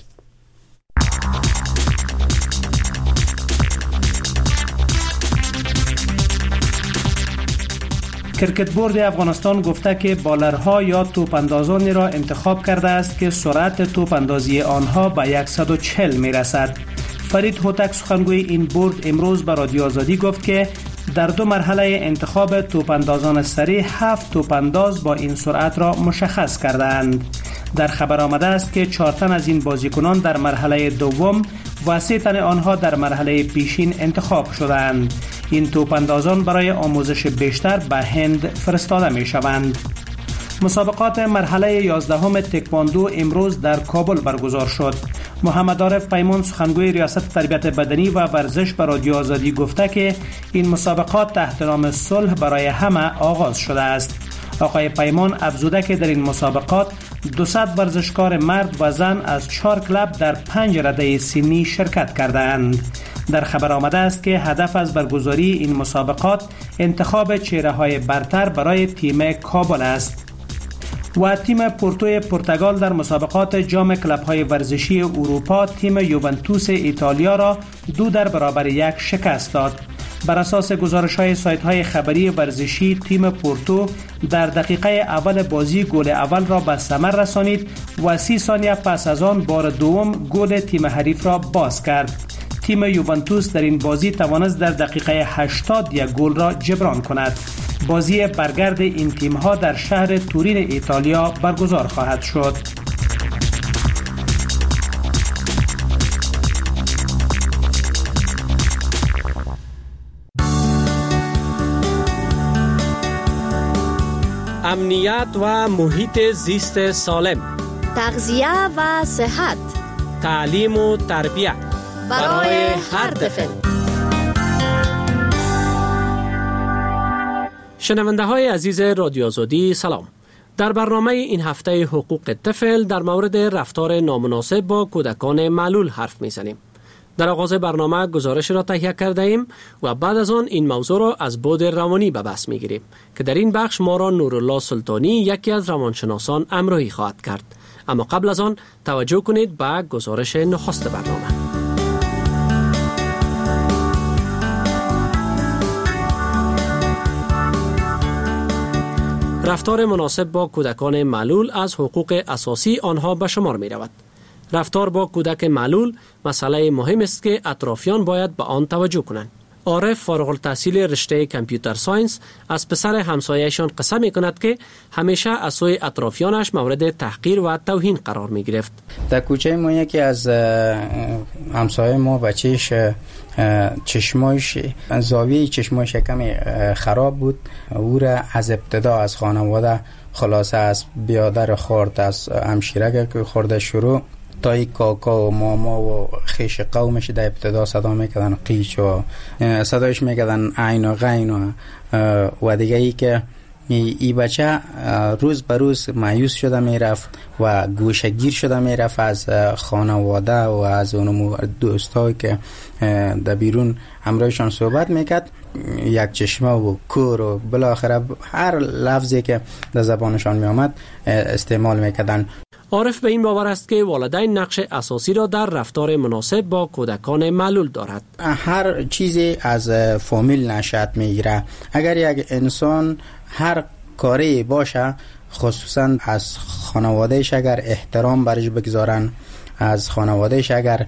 کرکت بورد افغانستان گفته که بالرها یا توپ اندازانی را انتخاب کرده است که سرعت توپ اندازی آنها به صد و چهل می رسد. فرید هوتک سخنگوی این بورد امروز به رادیو آزادی گفت که در دو مرحله انتخاب توپ اندازان سری هفت توپ انداز با این سرعت را مشخص کردند. در خبر آمده است که چهار تن از این بازیکنان در مرحله دوم و سه تن آنها در مرحله پیشین انتخاب شدند. این توپ اندازان برای آموزش بیشتر به هند فرستاده می شوند. مسابقات مرحله یازدهم تکواندو امروز در کابل برگزار شد. محمد عارف پیمان سخنگوی ریاست تربیت بدنی و ورزش به رادیو آزادی گفته که این مسابقات تحت نام صلح برای همه آغاز شده است. آقای پیمان افزوده که در این مسابقات دویست ورزشکار مرد و زن از چهار کلب در پنج رده سنی شرکت کردند. در خبر آمده است که هدف از برگزاری این مسابقات انتخاب چهره‌های برتر برای تیم کابل است. و تیم پورتوی پرتغال در مسابقات جام کلب‌های ورزشی اروپا تیم یوونتوس ایتالیا را دو در برابر یک شکست داد. بر اساس گزارش‌های سایت‌های خبری ورزشی تیم پورتو در دقیقه اول بازی گل اول را به ثمر رسانید و سی ثانیه پس از آن بار دوم گل تیم حریف را باز کرد. تیم یوونتوس در این بازی توانست در دقیقه هشتاد یک گل را جبران کند. بازی برگرد این تیم‌ها در شهر تورین ایتالیا برگزار خواهد شد. امنیت و محیط زیست سالم، تغذیه و صحت، تعلیم و تربیت برای هر طفل. شنونده های عزیز رادیو آزادی سلام. در برنامه این هفته حقوق طفل در مورد رفتار نامناسب با کودکان معلول حرف میزنیم. در آغاز برنامه گزارش را تهیه کرده ایم و بعد از آن این موضوع را از بعد روانی به بحث میگیریم که در این بخش ما را نورالله سلطانی یکی از روانشناسان همراهی خواهد کرد. اما قبل از آن توجه کنید به گزارش نخست برنامه. رفتار مناسب با کودکان معلول از حقوق اساسی آنها به شمار می رود. رفتار با کودک معلول مسئله مهم است که اطرافیان باید به آن توجه کنند. عارف فارغ التحصیل رشته کامپیوتر ساینس از پسر همسایه‌شان قصه می کند که همیشه از سوی اطرافیانش مورد تحقیر و توهین قرار می گرفت. در کوچه ما یکی از همسایه ما بچهش چشمایش زاویه چشمایش کمی خراب بود. او را از ابتدا از خانواده خلاصه از بیادر خورد، از همشیره که خورده شروع تا یک کاکا و ماما و خیش قومش در ابتدا صدا میکردن قیچ و صدایش میکردن عین و غین و, و دیگه ای که ای بچه روز به روز مایوس شده میرفت و گوشگیر شده میرفت از خانواده و از اون دوستایی که در بیرون همراهشان صحبت میکرد. یک چشمه و کور و بالاخره هر لفظی که در زبانشان میامد استعمال میکردن. عارف به این باور است که والدین نقش اساسی را در رفتار مناسب با کودکان معلول دارد. هر چیزی از فامیل نشأت میگیره. اگر یک انسان هر کاری باشه، خصوصا از خانوادهش اگر احترام برش بگذارن، از خانوادهش اگر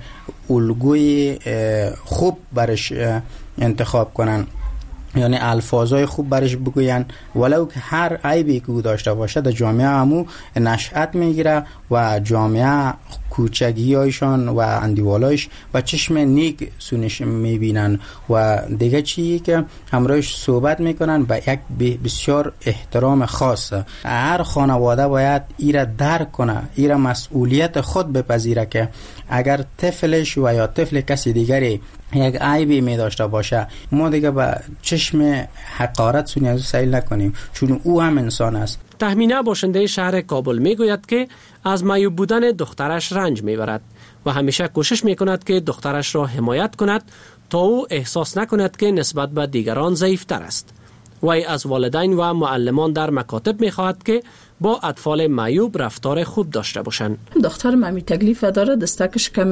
الگوی خوب برش انتخاب کنن، یعنی الفاظای خوب برش بگوین، ولو که هر عیبی که او داشته باشه در جامعه همو نشأت میگیره و جامعه کوچگیایشان و اندیوالایش و چشم نیک سونش میبینن و دیگه چیزی که همراهش صحبت میکنن با یک بسیار احترام خاص. هر خانواده باید ایره درک کنه، ایره مسئولیت خود بپذیره که اگر طفلش و یا طفل کسی دیگری یک عیبی می داشته باشه، ما دیگه با چشم حقارت سونی از سیل نکنیم، چون او هم انسان است. تهمینه باشنده شهر کابل می گوید که از معیوب بودن دخترش رنج می برد و همیشه کوشش می کند که دخترش را حمایت کند تا او احساس نکند که نسبت به دیگران ضعیفتر است. وی از والدین و معلمان در مکاتب می خواهد که با اطفال معیوب رفتار خوب داشته باشند. دخترم همی تکلیف داره، دستکش کم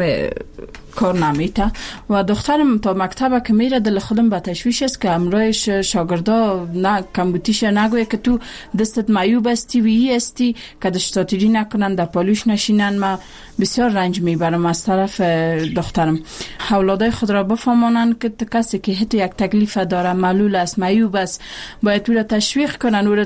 کار نمیته و دخترم تا مکتب که میره دل خودم با تشویش است که امروز شاگردا نه کمبوتیش نگویه که تو دستت معیوب استی و ای استی که دشتاتیری نکنن در پالوش نشینن. ما بسیار رنج میبرم از طرف دخترم. اولادای خود را بفهمانن که کسی که حتی یک تکلیف داره، معلول است، معیوب است، باید او را تشویق کنن، او را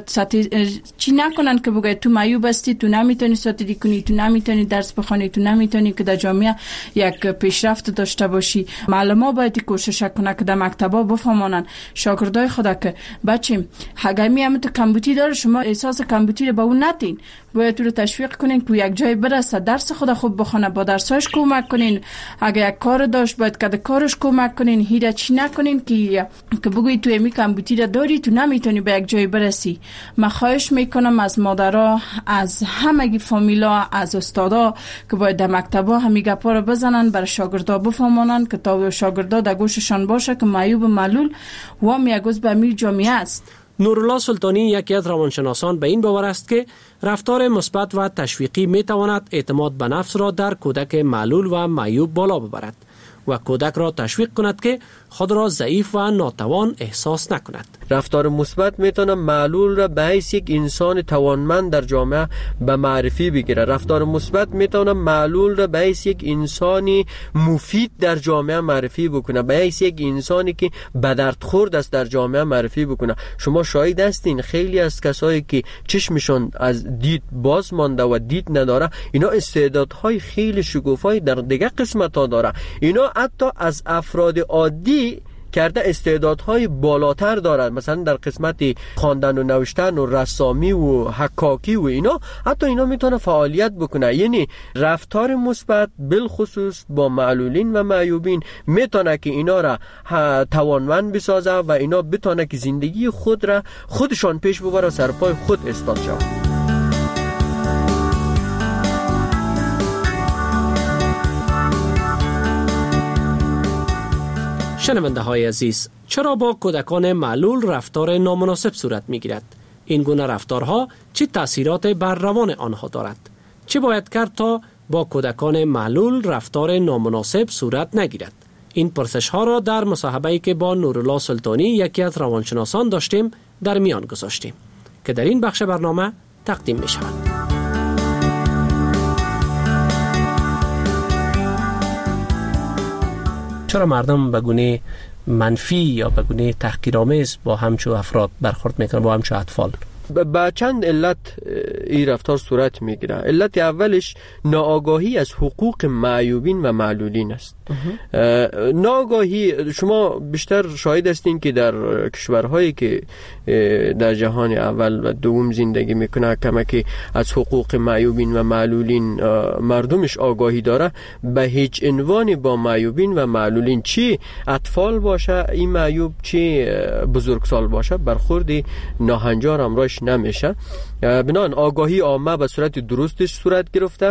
چی نکنن که بگه تو معیوب هستی، تو نمیتونی ساتیری کنی، تو نمیتونی درس بخونی، تو نمیتونی که در جامعه یک پیشرفت داشته باشی. معلمان باید کوشش کنن که در مکتبا بفهمانن شاگردای خدا که بچیم اگر میام تو کمبوتی داره، شما احساس کمبوتی رو به اون ندین، باید تو رو تشویق کنین که یک جای برسه، درس خدا خوب بخونه، با درساش کمک کنین. اگر یک کار داشت باید که کارش کمک کنین، هیچ چی نکنین که که بگوی تو امی کمبوتی رو داری، تو نمیتونی به یک جای برسی. من خواهش میکنم از مادرها، از همگی فامیلا، از استادا که باید در مکتبا همی گپا رو بزنن، برای شاگردا بفهمانن که تا شاگردا در گوششان باشه که معیوب معلول و میگوز به می جامعه است. نورالله سلطانی یکی از روانشناسان به این باور است که رفتار مثبت و تشویقی می تواند اعتماد به نفس را در کودک معلول و معیوب بالا ببرد و کودک را تشویق کند که خود را ضعیف و ناتوان احساس نکند. رفتار مثبت میتونه معلول را به حیث یک انسان توانمند در جامعه به معرفی بگیره. رفتار مثبت میتونه معلول را به حیث یک انسانی مفید در جامعه معرفی بکنه، به حیث یک انسانی که به درد خورد است در جامعه معرفی بکنه. شما شاهد هستین خیلی از کسایی که چشمشون از دید باز مانده و دید نداره، اینا استعدادهای خیلی شگوفایی در دیگه قسمت ها داره. اینا حتی از افراد عادی کرده استعدادهای بالاتر دارد، مثلا در قسمت خواندن و نوشتن و رسامی و حکاکی و اینا، حتی اینا میتونه فعالیت بکنه. یعنی رفتار مثبت بالخصوص با معلولین و معیوبین میتونه که اینا را توانمند بسازه و اینا بتونه که زندگی خود را خودشان پیش ببره، سرپای خود استاد شود. شنونده های عزیز، چرا با کودکان معلول رفتار نامناسب صورت می گیرد؟ این گونه رفتارها چه تأثیرات بر روان آنها دارد؟ چه باید کرد تا با کودکان معلول رفتار نامناسب صورت نگیرد؟ این پرسش ها را در مصاحبه‌ای که با نورالله سلطانی یکی از روانشناسان داشتیم در میان گذاشتیم که در این بخش برنامه تقدیم می شود. چرا مردم به گونه منفی یا به گونه تحقیرآمیز با همچو افراد برخورد میکنن، با همچو اطفال؟ با چند علت این رفتار صورت میگیره. علت اولش ناآگاهی از حقوق معیوبین و معلولین است. ناآگاهی، شما بیشتر شاهد هستین که در کشورهایی که در جهان اول و دوم زندگی میکنه کمکی از حقوق معیوبین و معلولین مردمش آگاهی داره، به هیچ عنوان با معیوبین و معلولین، چی اطفال باشه این معیوب چی بزرگسال باشه، برخورد ناهنجار امرایش نمیشه. بنابراین آگاهی عامه به صورت درستش صورت گرفته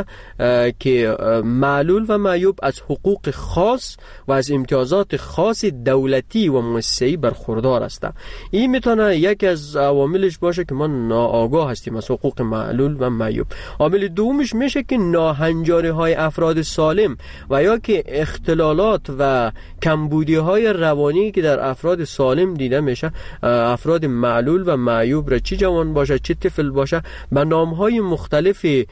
که معلول و معیوب از حقوق خاص و از امتیازات خاص دولتی و مؤسسه‌ای برخوردار است. این میتونه یکی از عواملش باشه که ما ناآگاه هستیم از حقوق معلول و معیوب. عامل دومش میشه که ناهنجاری های افراد سالم و یا که اختلالات و کمبودی های روانی که در افراد سالم دیده میشه، افراد معلول و معیوب را چه جوان باشه چه طفل باشه به نامهای مختلفی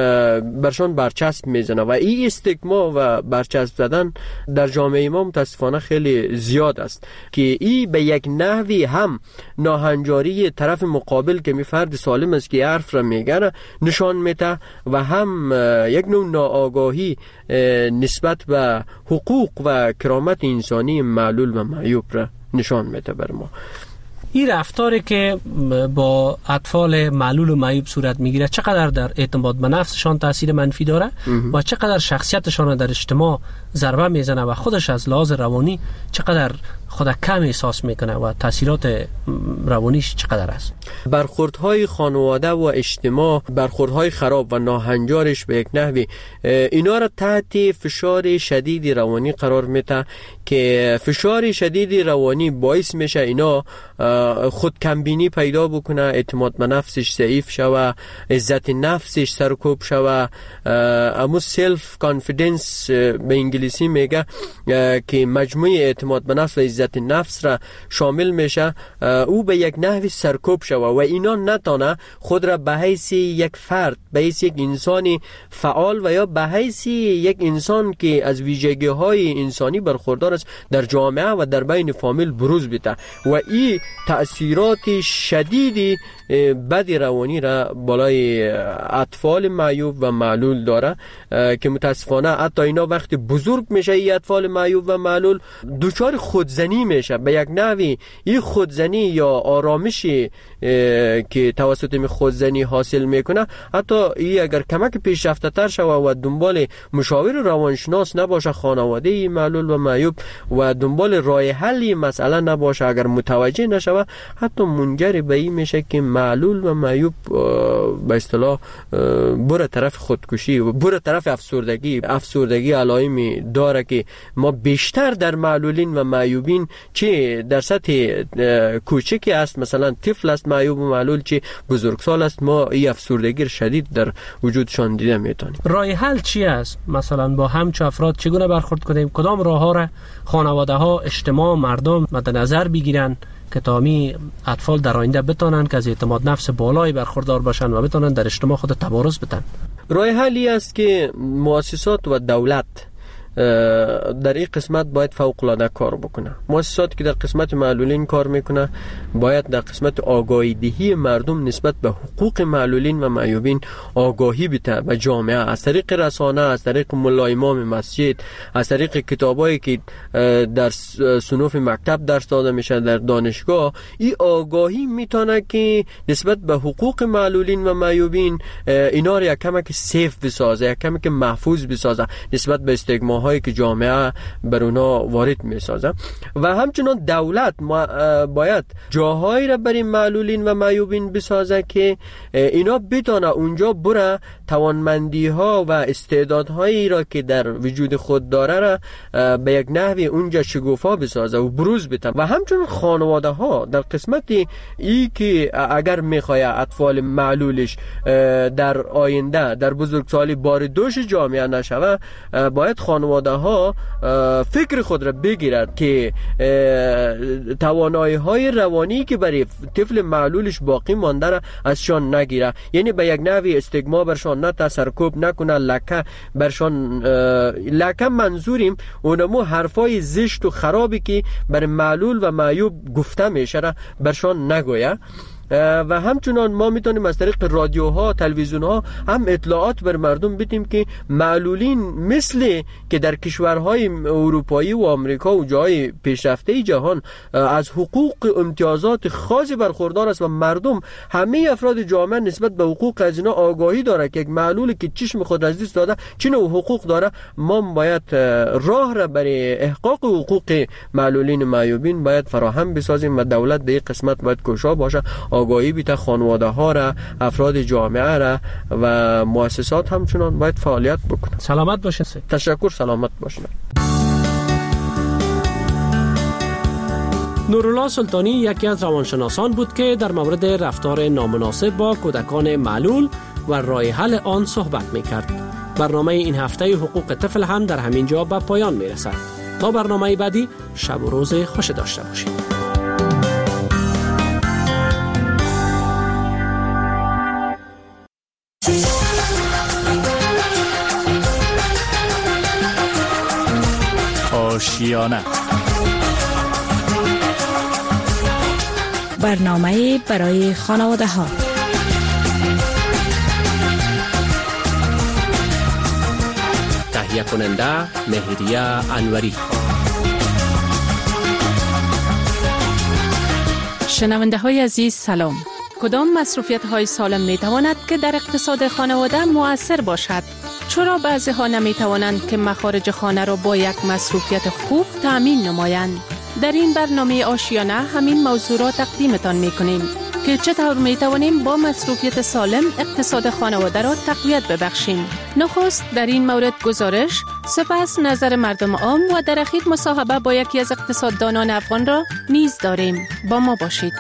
برشان برچسب میزنه و این استیگما و برچسب زدن در جامعه ما متاسفانه خیلی زیاد است که این به یک نحوی هم ناهنجاری طرف مقابل که می فرد سالم است که حرف را میگه نشان میده و هم یک نوع ناآگاهی نسبت به حقوق و کرامت انسانی معلول و معیوب را نشان میده بر ما. این رفتاری که با اطفال معلول و معیوب صورت میگیره چقدر در اعتماد به نفسشان تاثیر منفی داره و چقدر شخصیتشان در اجتماع ضربه میزنه و خودش از لحاظ روانی چقدر خود کم احساس میکنه و تاثیرات روانیش چقدر است؟ برخوردهای خانواده و اجتماع، برخوردهای خراب و ناهنجارش به یک نحوی اینا را تحت فشار شدید روانی قرار میده که فشار شدید روانی باعث میشه اینا خود کمبینی پیدا بکنه، اعتماد به نفسش ضعیف شوه، عزت نفسش سرکوب شوه، امو سلف کانفیدنس به انگلیسی میگه که مجموعه اعتماد به نفس و عزت نفس را شامل میشه، او به یک نحوی سرکوب شوه و اینا نتانه خود را به حیث یک فرد، به حیث یک انسانی فعال و یا به حیث یک انسان که از ویژگی های انسانی برخوردار است در جامعه و در بین فامیل بروز بده و این تأثیرات شدیدی بد روانی را بالای اطفال معیوب و معلول داره که متاسفانه حتی اینا وقتی بزرگ میشه این اطفال معیوب و معلول دچار خودزنی میشه. به یک نحوی این خودزنی یا آرامشی که توسط می خودزنی حاصل میکنه، حتی این اگر کمک پیشرفته تر شوه و دنبال مشاور روانشناس نباشه خانواده معلول و معیوب و دنبال راه حلی مسئله نباشه، اگر متوجه نشوه، حتی منجر به این میشه که معلول و معیوب به اصطلاح بره طرف خودکشی و بره طرف افسردگی. افسردگی علائمی داره که ما بیشتر در معلولین و معیوبین چه در سطح کوچکی است، مثلا طفل است معیوب و معلول، چه بزرگسال است، ما این افسردگی شدید در وجودشان دیده میتونیم. راه حل چی است؟ مثلا با همچو افراد چگونه برخورد کنیم؟ کدام راه ها را خانواده ها، اجتماع، مردم مد نظر بگیرن که تامی اطفال در آینده بتونن که از اعتماد نفس بالایی برخوردار باشن و بتونن در اجتماع خود تبارز بدن؟ راه حلی است که مؤسسات و دولت در این قسمت باید فوق العاده کار بکنه. مؤسساتی که در قسمت معلولین کار میکنه باید در قسمت آگاهی دهی مردم نسبت به حقوق معلولین و معیوبین آگاهی بده به جامعه، از طریق رسانه، از طریق ملا امام مسجد، از طریق کتابایی که در صنوف مکتب درس داده میشه در دانشگاه. این آگاهی میتونه که نسبت به حقوق معلولین و معیوبین اینا رو یک کمی که سیف بسازه، یک کمی که محفوظ بسازه نسبت به استیگماهایی که جامعه بر اونا وارد میسازه. و همچنان دولت باید جاهایی را برای معلولین و معیوبین بسازه که اینا بتونه اونجا بره توانمندی ها و استعدادهایی را که در وجود خود داره را به یک نحوی اونجا شگوفا بسازه و بروز بده. و همچنان خانواده ها در قسمت ای که اگر میخواه اطفال معلولش در آینده در بزرگسالی بار دوش جامعه نشوه، باید خانواده ها فکر خود را بگیرد که توانایی های روانی که برای طفل معلولش باقی مانده را ازشان نگیره، یعنی به یک نحوی استیگما برشان نه تسرکوب نکنه، لکه برشان لکه منظوریم اونمو حرفای زشت و خرابی که برای معلول و معیوب گفته میشه را برشان نگویه. و همچنان ما میتونیم از طریق رادیوها، تلویزیونها هم اطلاعات بر مردم بدیم که معلولین مثل که در کشورهای اروپایی و آمریکا و جای پیشرفته جهان از حقوق امتیازات خاصی برخوردار است و مردم، همه افراد جامعه نسبت به حقوق از اینا آگاهی داره که یک معلول که چشم خود از دست داده چه نوع حقوق داره. ما باید راه را برای احقاق حقوق معلولین معیوبین باید فراهم بسازیم و دولت در این قسمت باید کوشا باشه، آگاهی بیت خانواده ها را، افراد جامعه را و مؤسسات همچنان باید فعالیت بکنه. سلامت باشه. تشکر. سلامت باشه. نورالله سلطانی یکی از روانشناسان بود که در مورد رفتار نامناسب با کودکان معلول و راه حل آن صحبت می‌کرد. برنامه این هفته حقوق طفل هم در همین جا به پایان می‌رسد. تا برنامه بعدی، شب و روز خوش داشته باشید. آشیانه، برنامه برای خانواده ها. تهیه کننده مهریه انوری. شنونده های عزیز سلام. کدام مصروفیت های سالم می تواند که در اقتصاد خانواده مؤثر باشد؟ چرا بعضی ها نمی توانند که مخارج خانه را با یک مصروفیت خوب تأمین نمایند؟ در این برنامه آشیانه همین موضوع را تقدیمتان می کنیم که چطور می توانیم با مصروفیت سالم اقتصاد خانواده را تقویت ببخشیم. نخست در این مورد گزارش، سپس نظر مردم عام و در اخیر مصاحبه با یکی از اقتصاددانان افغان را نیز داریم. با ما باشید.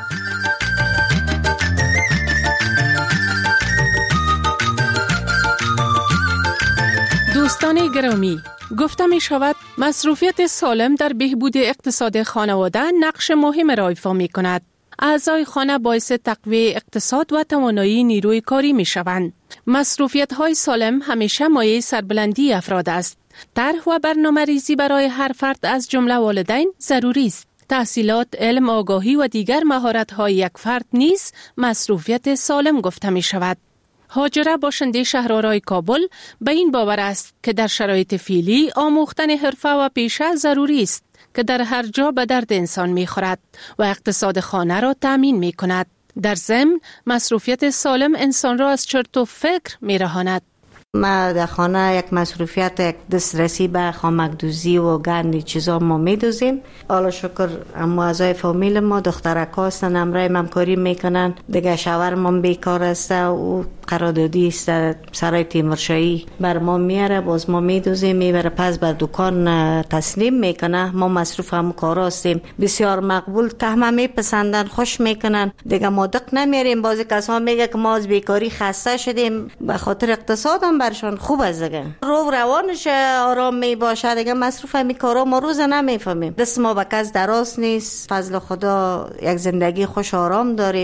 دوستان گرامی، گفته می شود مصروفیت سالم در بهبود اقتصاد خانواده نقش مهم را ایفا می کند. اعضای خانه باعث تقویت اقتصاد و توانایی نیروی کاری می شوند. مصروفیت های سالم همیشه مایه سربلندی افراد است. طرح و برنامه ریزی برای هر فرد از جمله والدین ضروری است. تحصیلات، علم، آگاهی و دیگر مهارت های یک فرد نیز مصروفیت سالم گفته می شود. هاجره باشنده شهرآرای کابل به این باور است که در شرایط فعلی آموختن حرفه و پیشه ضروری است که در هر جا به درد انسان می خورد و اقتصاد خانه را تأمین می کند. در ضمن مصروفیت سالم انسان را از چرت و فکر می رهاند. ما در خانه یک مصروفیت، یک دسترسی به خامکدوزی و گندی چیزا ما میدوزیم. حالا شکر اما اعضای فامیل ما دخترک هستن، امرای همکاری میکنن. دیگه شوهر ما بیکار است و قراردادی است سرای تیمورشاهی بر ما میاره، باز ما میدوزیم میبره پس بر دکان تسلیم میکنه. ما مصروف هم کار هستیم، بسیار مقبول، که همه میپسندن، خوش میکنن. دیگه ما دق نمیاریم. بعضی کسا میگه که ما از بیکاری خسته شدیم، به خاطر اقتصاد هم برشان خوب است. دیگه رو روانش آرام می باشه. دیگه مصروف همی کارا ما روز نمیفهمیم. دست ما به کس دراز نیست، فضل خدا یک زندگی خوش آرام داریم.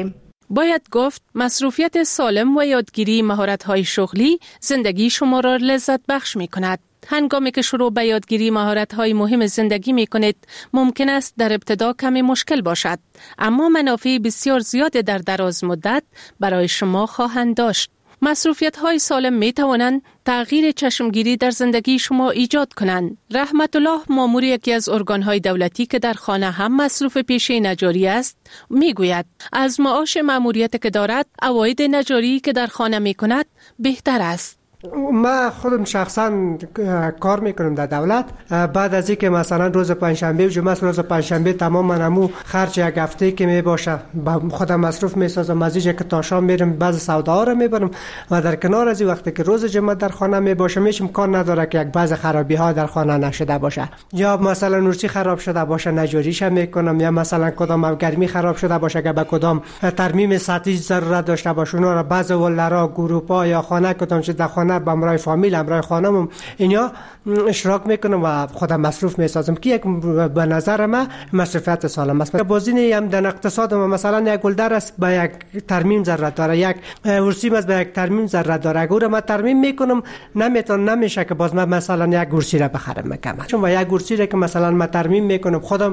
باید گفت مصروفیت سالم و یادگیری مهارت‌های شغلی زندگی شما را لذت بخش می‌کند. هنگامی که شروع به یادگیری مهارت‌های مهم زندگی می‌کنید، ممکن است در ابتدا کمی مشکل باشد، اما منافع بسیار زیاد در دراز مدت برای شما خواهند داشت. مصروفیت‌های سالم می‌توانند تغییر چشمگیری در زندگی شما ایجاد کنند. رحمت الله مامور یکی از ارگان‌های دولتی که در خانه هم مصروف پیشه نجاری است، می‌گوید از معاش ماموریت که دارد، عواید نجاری که در خانه می‌کند بهتر است. ما خودم شخصا کار میکنم در دولت. بعد از اینکه مثلا روز پنجشنبه و جمعه روز پنجشنبه تمام منمو خرج یک هفته که می باشه خودم مصروف میسازم، از اینکه تا شام میرم بعض سوداها رو میبرم و در کنار از این وقتی که روز جمعه در خانه می باشه میشم کار نداره که یک بعض خرابی ها در خانه نشده باشه، یا مثلا نورسی خراب شده باشه نجاریش میکنم، یا مثلا کدام گرمی خراب شده باشه که به کدام ترمیم سطحی ضرورت داشته باشه اونا رو بعض ولرا گروپا یا خانه کدام چیز در خانه با امرای فامیل امرای خانمم اینا اشتراک میکنم و خودم مصروف میسازم که یک به نظر من مصرفیت سالم است. بازینی هم در اقتصاد ما مثلا یک گلدر است به یک ترمیم ضرورت داره، یک ورسیم است به یک ترمیم ضرورت داره. اگر من ترمیم میکنم نمیتون نمیشه که باز من مثلا یک گرسی را بخرم میکنم، چون و یک گرسی را که مثلا من ترمیم میکنم خودم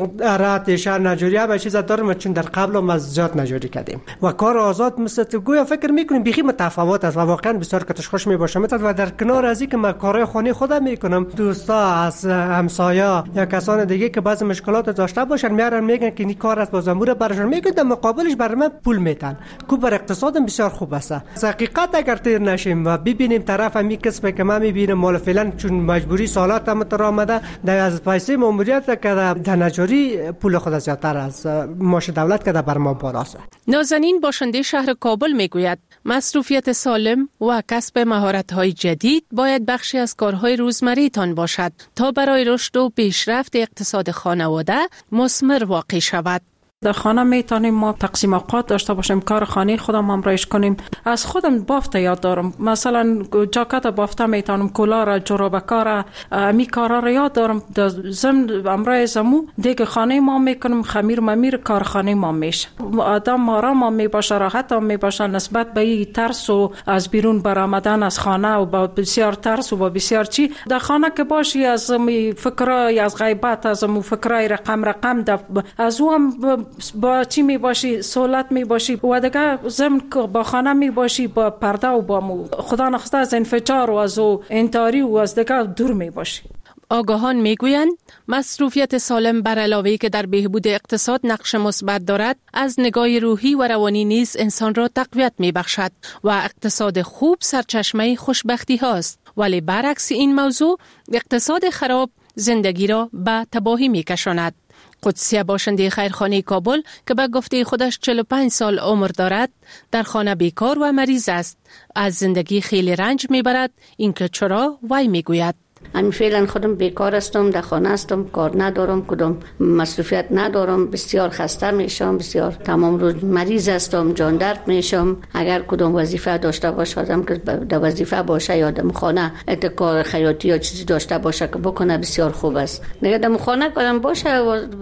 رات شهر نجاری به چیز دارم، چون در قبل ما زیاد نجاری کردیم و کار آزاد مثل گویا فکر میکنیم بیخی متفاوت است و واقعا بسیار کتش خوش میباشه. و در کنار از این که من کارهای خانه خودم میکنم، دوستا از همسایا یا کسان دیگه که بعضی مشکلات داشته باشن میارن میگن که این کار است باز امور براشون میگن، در مقابلش برای من پول میتن که بر اقتصادم بسیار خوب است. حقیقت اگر تیر نشیم و ببینیم طرف می کسب که من میبینم مال فعلا چون مجبوری سالات هم تر آمده در از پیسه ماموریت که در نجاری پول خود زیادتر از معاش دولت که بر ما بالاست. نازنین باشنده شهر کابل میگوید مصروفیت سالم و کسب مهارت‌های جدید باید بخشی از کارهای روزمره‌تان باشد تا برای رشد و پیشرفت اقتصاد خانواده مثمر واقع شود. در خانه میتونیم ما تقسیم اوقات داشته باشیم، کار خانه خودم همراهش کنیم. از خودم بافت یاد دارم، مثلا جاکت بافته میتونم، کلاه جورابکار می کارا را یاد دارم. در ضمن همراه زمو دیگه خانه ما میکنم، خمیر ممیر کارخانه ما میشه. آدم آرام ما میباشه، راحت هم میباشه نسبت به این ترس و از بیرون برآمدن از خانه و با بسیار ترس و با بسیار چی در خانه که باشی، از می فکرای از غیبت، از مو فکرای رقم رقم از او هم با چی می باشی، سهولت می باشی و دیگه ضمن با خانه می باشی با پرده و با مو خدا نخواسته از انفجار و از انتحاری و از دیگه دور می باشی. آگاهان میگویند مصروفیت سالم بر علاوه که در بهبود اقتصاد نقش مثبت دارد، از نگاه روحی و روانی نیز انسان را تقویت میبخشد و اقتصاد خوب سرچشمه خوشبختی هاست. ولی برعکس این موضوع اقتصاد خراب زندگی را به تباهی میکشاند. قدسیه باشنده خیرخانه کابل که به گفته خودش چهل و پنج سال عمر دارد، در خانه بیکار و مریض است. از زندگی خیلی رنج میبرد. اینکه چرا وی میگوید من فعلا خودم بیکار هستم، در خانه هستم، کار ندارم، کدام مصروفیت ندارم، بسیار خسته میشم، بسیار تمام روز مریض هستم، جان درد میشم. اگر کدام وظیفه داشته باشم که در وظیفه باشه یا در خانه کار خیاطی یا چیزی داشته باشه که بکنه بسیار خوب است. دیگه در خانه کارم باشه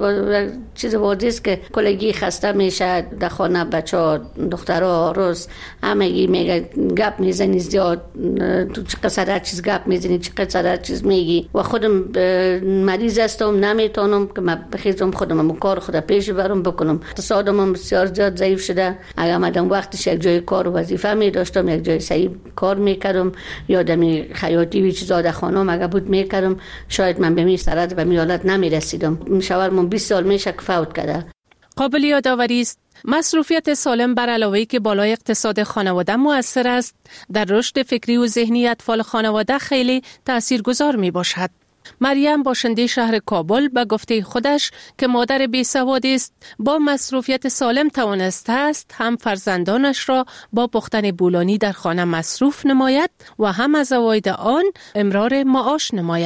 و چیز واضحه است که کلگی خسته میشه، در خانه بچه‌ها دخترها روز همگی میگه گپ میزنی زیاد، تو چه قصر چیز گپ میزنی، چه قصر چیز میگی و خودم مریض هستم، نمیتونم که من بخیزم خودم کار خود پیش برم بکنم. اقتصادم بسیار زیاد ضعیف شده. اگر مدام وقتش یک جای کار و وظیفه می داشتم، یک جای صحیح کار میکردم یا دمی خیاطی و چیزا در خانم اگر بود میکردم، شاید من به می سرد و می حالت نمیرسیدم. شوهرم بیست سال میشه که فوت کرده. قابل یادآوری است مصروفیت سالم بر علاوه که بالای اقتصاد خانواده مؤثر است، در رشد فکری و ذهنی اطفال خانواده خیلی تاثیرگذار می باشد. مریم باشنده شهر کابل به گفته خودش که مادر بی‌سوادی است، با مصروفیت سالم توانسته است هم فرزندانش را با پختن بولانی در خانه مصروف نماید و هم از عواید آن امرار معاش نمایند.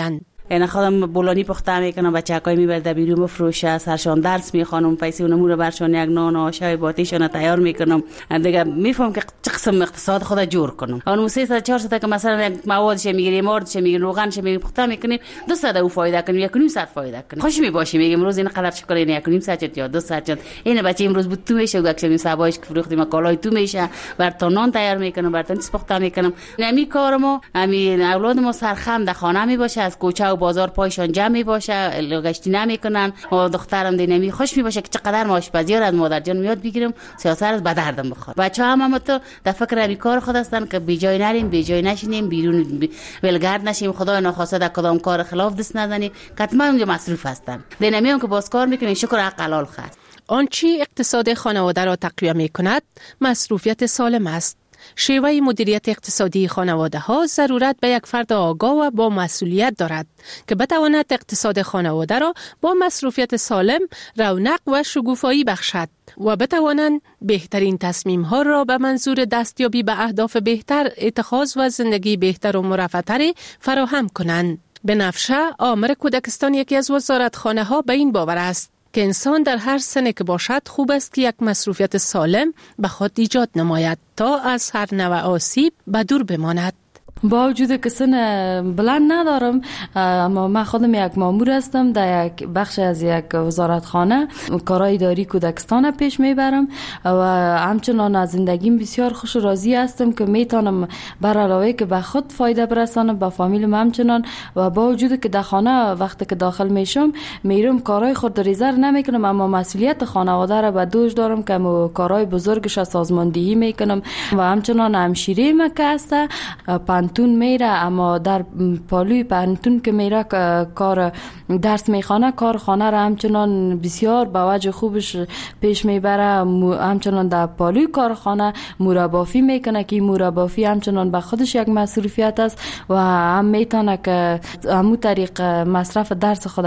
یعنی خودم بولانی پخته میکنم، بچه‌های میبرد بیرون بفروشه، سرشان درس میخوانم، پیسه اونمو رو برشان یک نان آشای باتیشون تیار میکنم، دیگه میفهم که چه قسم اقتصاد خود جور کنم. اون سه تا چهار تا که مثلا یک موادش میگیریم، ماردش میگیریم، روغنش میگیریم، پخته میکنیم، دو صد او فایده کنیم، یک و نیم صد فایده کنیم. خوش میباشیم، میگیم امروز این قدر شکر این یک و نیم صد یا دو صد. این بچه امروز بود تو میشه و یک سبایش که فروختیم کالای تو میشه، بر تا نان تیار میکنم، بر تا پخته میکنم. نمی کارمو همین اولاد ما سرخم در خانه می باشه، از کوچه و بازار پایشان جمع می باشه، لگشتی نمیکنن. و دخترم دینمی خوش می باشه که چقدر ما آشپزی را از مادر جان میاد بگیرم، سیاست از به دردم بخوره. بچه‌ها هم هم تو در فکر همین کار خود هستن که بی جای نریم، بی جای نشینیم، بیرون ولگرد نشیم، خدای ناخواسته در کدام کار خلاف دست نزنیم، حتما اونجا مصروف هستن. دینمی هم که باز کار میکنین شکر حلال خست. آنچه اقتصاد خانواده را تقویت می کند مصروفیت سالم است. شیوه مدیریت اقتصادی خانواده ها ضرورت به یک فرد آگاه و با مسئولیت دارد که بتواند اقتصاد خانواده را با مصروفیت سالم رونق و شگوفایی بخشد و بتوانند بهترین تصمیم ها را به منظور دستیابی به اهداف بهتر اتخاذ و زندگی بهتر و مرفه‌تر فراهم کنند. بنفشه آمر کودکستان یکی از وزارتخانه ها به این باور است که انسان در هر سنی که باشد خوب است که یک مصروفیت سالم به خود ایجاد نماید تا از هر نوع آسیب به دور بماند. با وجود که سن بلند ندارم، اما من خودم یک مامور هستم در یک بخش از یک وزارتخانه، کارهای اداری کودکستان پیش میبرم و همچنان از زندگیم بسیار خوش و راضی هستم که میتونم بر علاوه که به خود فایده برسانم به فامیلم همچنان. و با وجود که در خانه وقتی که داخل میشم میرم کارهای خود ریزر نمیکنم، اما مسئولیت خانواده را به دوش دارم که کارهای بزرگش سازماندهی میکنم و همچنان همشیره مکه است. پانتون میره، اما در پالوی پانتون که میره کار درس میخوانه، کار خانه را همچنان بسیار با وجه خوبش پیش میبره. همچنان در پالوی کارخانه مربافی میکنه که مربافی همچنان به خودش یک مصروفیت است و هم میتونه که همون طریق مصرف درس خود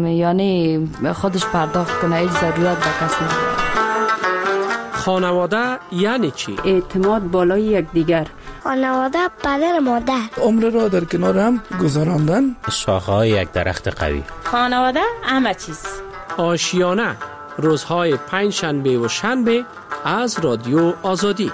یعنی خودش پرداخت کنه، هیچ ضرورت به کس نداره. خانواده یعنی چی؟ اعتماد بالای یکدیگر. خانواده پدر مادر. عمر را در کنار هم گذراندن. شاخه‌های یک درخت قوی. خانواده همه چیز. آشیانه روزهای پنج شنبه و شنبه از رادیو آزادی.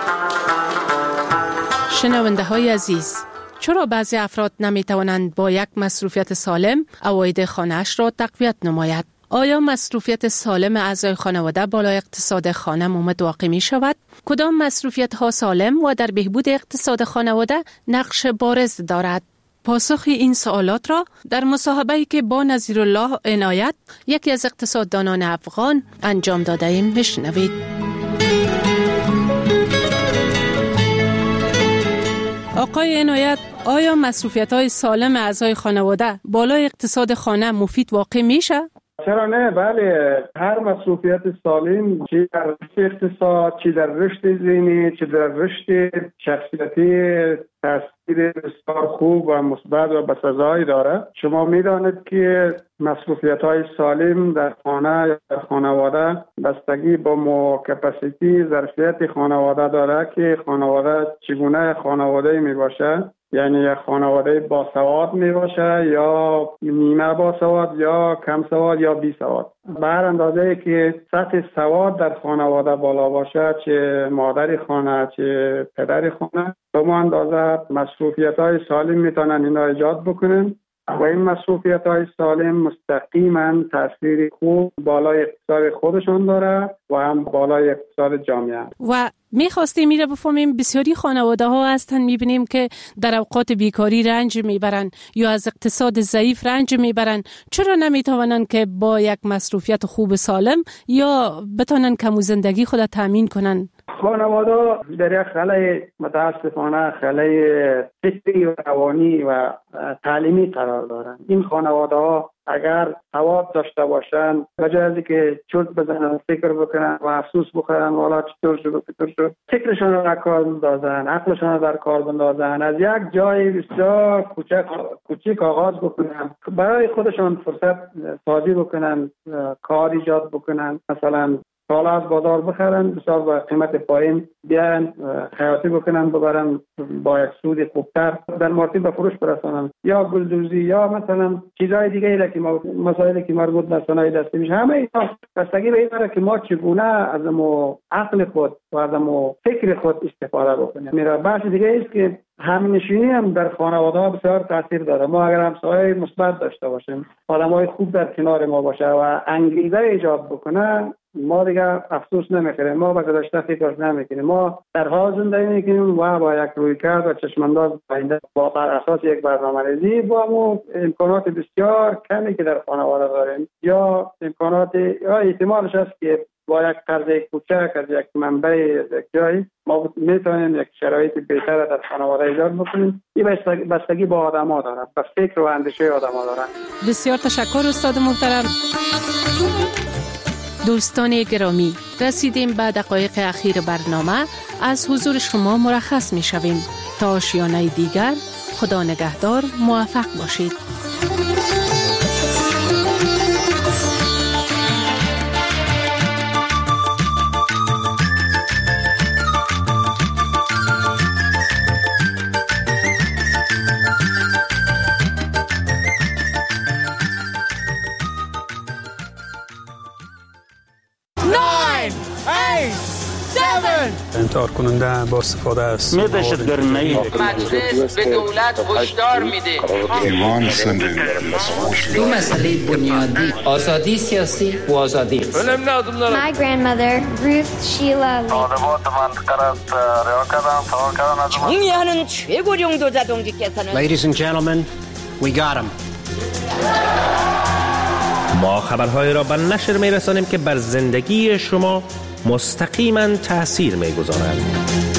شنونده های عزیز، چرا بعضی افراد نمی توانند با یک مصروفیت سالم عواید خانه‌اش را تقویت نماید؟ آیا مصروفیت سالم اعضای خانواده بالای اقتصاد خانه ممد واقع می شود؟ کدام مصروفیت ها سالم و در بهبود اقتصاد خانواده نقش بارز دارد؟ پاسخ این سوالات را در مصاحبه‌ای که با نظیرالله عنایت، یکی از اقتصاددانان افغان، انجام داده ایم بشنوید. آقای عنایت، آیا مصروفیت های سالم اعضای خانواده بالای اقتصاد خانه مفید واقع میشه؟ چرا نه؟ بله، هر مصروفیت سالم، چی در رشد اقتصاد، چی در رشد ذهنی، چی در رشد شخصیتی، تاثیر بسیار خوب و مثبت و بسزایی داره. شما میدانید که مصروفیت های سالم در خانه یا در خانواده بستگی با مو کپاسیتی ظرفیت خانواده داره که خانواده چگونه خانواده می باشه. یعنی یک خانواده با سواد می باشه یا نیمه با سواد یا کم سواد یا بی سواد. به هر اندازه که سطح سواد در خانواده بالا باشه، چه مادر خانه چه پدر خانه، به ما اندازه مصروفیت های سالم میتونن اینا ایجاد بکنن و این مصروفیت های سالم مستقیما تاثیر خوب بالای اقتصاد خودشون داره و هم بالای اقتصاد جامعه. و میخواستیم میره بفهمیم بسیاری خانواده ها هستن میبینیم که در اوقات بیکاری رنج میبرن یا از اقتصاد ضعیف رنج میبرن، چرا نمیتوانن که با یک مصروفیت خوب سالم یا بتونن کم زندگی خود تامین کنن؟ خانواده در یک خلای متاسفانه خلای فکری و روانی و تعلیمی قرار دارند. این خانواده ها اگر سواد داشته باشن، بجای از که چرت بزنن، فکر بکنن و افسوس بخورن والا چطور شد و چطور شد، فکرشون رو در کار بندازن، عقلشون رو در کار بندازن، از یک جای بسیار کوچک کوچیک آغاز بکنن، برای خودشون فرصت سازی بکنن، کار ایجاد بکنن. مثلا کالا از بازار بخرن بسیار با قیمت پایین بیان خیاطی بکنن ببرن با یک سود خوبتر در مارکت به فروش برسانن، یا گلدوزی یا مثلا چیزهای دیگه ای که ما مسائلی که مربوط به صنایع دستی میشه، همه اینا بستگی به این داره که ما چگونه از مو عقل خود و از مو فکر خود استفاده بکنیم. میرا بحث دیگه است که همنشینی هم در خانواده ها بسیار تاثیر داره. ما اگر همسایه مثبت داشته باشیم، آدمای خوب در کنار ما باشه و انگیزه ایجاد بکنه، ما دیگه افسوس نمیکنیم، ما به گذشته فکر نمیکنیم، ما در حال زندگی میکنیم و با یک رویکرد و چشمانداز آینده با بر اساس یک برنامه‌ریزی با مو امکانات بسیار کمی که در خانواده داریم یا امکانات یا احتمالش هست که با یک قرض کوچک از یک منبع یک جایی ما میتونیم یک شرایط بهتر در خانواده ایجاد بکنیم. این بستگی با آدم‌ها داره، با فکر و اندیشه آدم‌ها داره. بسیار تشکر استاد محترم. دوستان گرامی، رسیدیم به دقایق اخیر برنامه. از حضور شما مرخص می شویم تا آشیانه دیگر. خدا نگهدار، موفق باشید. انتحار کننده با استفاده است. می دهشتگرمی مجلس به دولت هشدار میده. دو مسئله بنیادی، آزادی سیاسی و آزادی اقتصادی. My grandmother Ruth Sheila 총리하는 최고령 도자동지께서는 Ladies and gentlemen, we got him. ما خبرهای را به نشر می رسانیم که بر زندگی شما مستقیما تأثیر می گذارند.